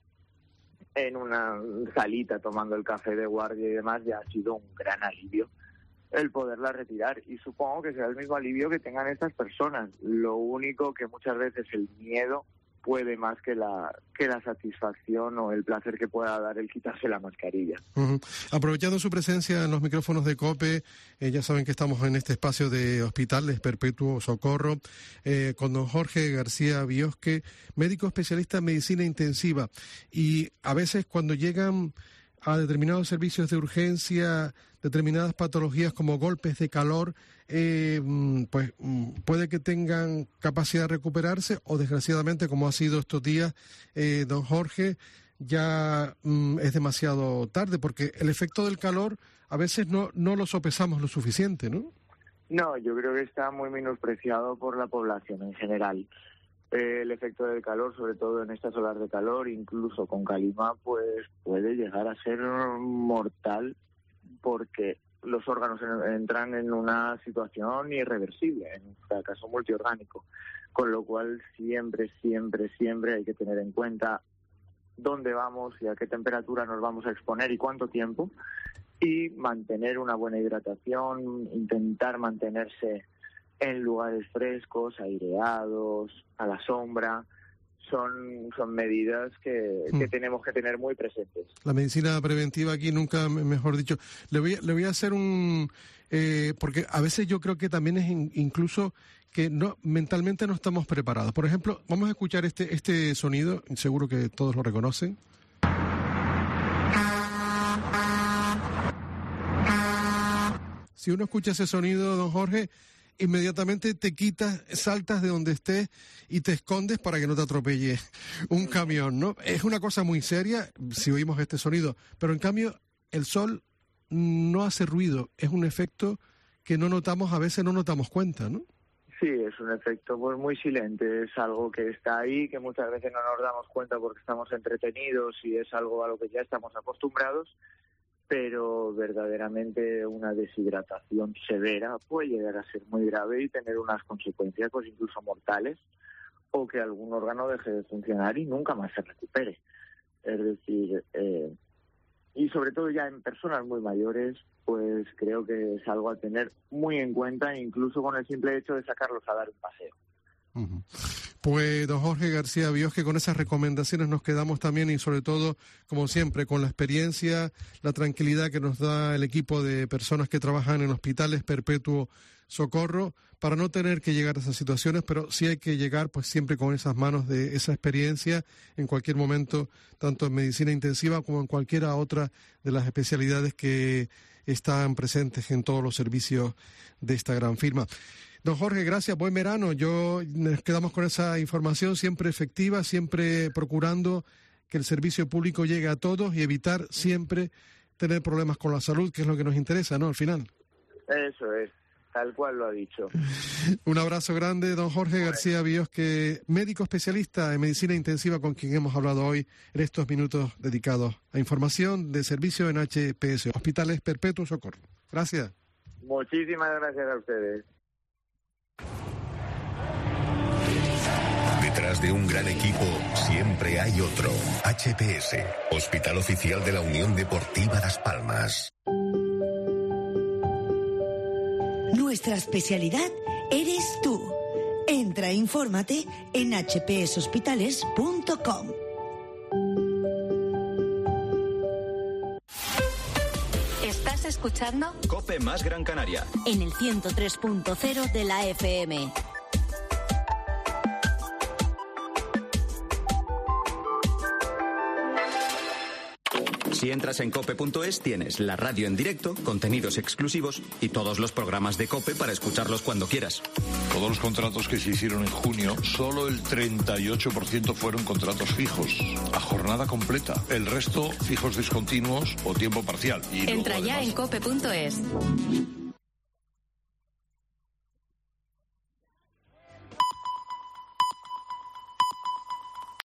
en una salita tomando el café de guardia y demás. Ya ha sido un gran alivio el poderla retirar, y supongo que será el mismo alivio que tengan estas personas. Lo único que muchas veces el miedo puede más que la que la satisfacción o el placer que pueda dar el quitarse la mascarilla. Uh-huh. Aprovechando su presencia en los micrófonos de COPE, eh, ya saben que estamos en este espacio de hospitales Perpetuo Socorro, eh, con don Jorge García Biosque, médico especialista en medicina intensiva. Y a veces cuando llegan a determinados servicios de urgencia, determinadas patologías como golpes de calor, eh, pues puede que tengan capacidad de recuperarse o desgraciadamente, como ha sido estos días, eh, don Jorge, ya mm, es demasiado tarde, porque el efecto del calor a veces no, no lo sopesamos lo suficiente, ¿no? No, yo creo que está muy menospreciado por la población en general. Eh, el efecto del calor, sobre todo en estas olas de calor, incluso con calima, pues puede llegar a ser mortal porque los órganos en, entran en una situación irreversible, en un fracaso multiorgánico. Con lo cual siempre, siempre, siempre hay que tener en cuenta dónde vamos y a qué temperatura nos vamos a exponer y cuánto tiempo, y mantener una buena hidratación, intentar mantenerse en lugares frescos, aireados, a la sombra. Son, son medidas que, que mm. tenemos que tener muy presentes. La medicina preventiva aquí nunca, mejor dicho. Le voy, le voy a hacer un... Eh, porque a veces yo creo que también es in, incluso que no mentalmente no estamos preparados. Por ejemplo, vamos a escuchar este, este sonido, seguro que todos lo reconocen. Si uno escucha ese sonido, don Jorge, inmediatamente te quitas, saltas de donde estés y te escondes para que no te atropelle un camión, ¿no? Es una cosa muy seria si oímos este sonido, pero en cambio el sol no hace ruido, es un efecto que no notamos, a veces no nos damos cuenta, ¿no? Sí, es un efecto pues muy silente, es algo que está ahí, que muchas veces no nos damos cuenta porque estamos entretenidos y es algo a lo que ya estamos acostumbrados, pero verdaderamente una deshidratación severa puede llegar a ser muy grave y tener unas consecuencias pues incluso mortales, o que algún órgano deje de funcionar y nunca más se recupere. Es decir, eh, y sobre todo ya en personas muy mayores, pues creo que es algo a tener muy en cuenta, incluso con el simple hecho de sacarlos a dar un paseo. Uh-huh. Pues don Jorge García Bíos, que con esas recomendaciones nos quedamos también, y sobre todo, como siempre, con la experiencia, la tranquilidad que nos da el equipo de personas que trabajan en hospitales Perpetuo Socorro, para no tener que llegar a esas situaciones, pero sí hay que llegar pues siempre con esas manos de esa experiencia en cualquier momento, tanto en medicina intensiva como en cualquiera otra de las especialidades que están presentes en todos los servicios de esta gran firma. Don Jorge, gracias, buen verano. Yo nos quedamos con esa información siempre efectiva, siempre procurando que el servicio público llegue a todos y evitar siempre tener problemas con la salud, que es lo que nos interesa, ¿no? Al final. Eso es, tal cual lo ha dicho. Un abrazo grande, don Jorge García Bíos, que médico especialista en medicina intensiva, con quien hemos hablado hoy en estos minutos dedicados a información de servicio en H P S, Hospitales Perpetuo Socorro. Gracias. Muchísimas gracias a ustedes. Detrás de un gran equipo siempre hay otro. H P S, Hospital Oficial de la Unión Deportiva Las Palmas. Nuestra especialidad eres tú. Entra e infórmate en hache pe ese hospitales punto com. ¿Estás escuchando? COPE más Gran Canaria. En el ciento tres punto cero de la F M. Si entras en cope punto es, tienes la radio en directo, contenidos exclusivos y todos los programas de COPE para escucharlos cuando quieras. Todos los contratos que se hicieron en junio, solo el treinta y ocho por ciento fueron contratos fijos, a jornada completa. El resto, fijos discontinuos o tiempo parcial. Y Entra ya en cope punto es.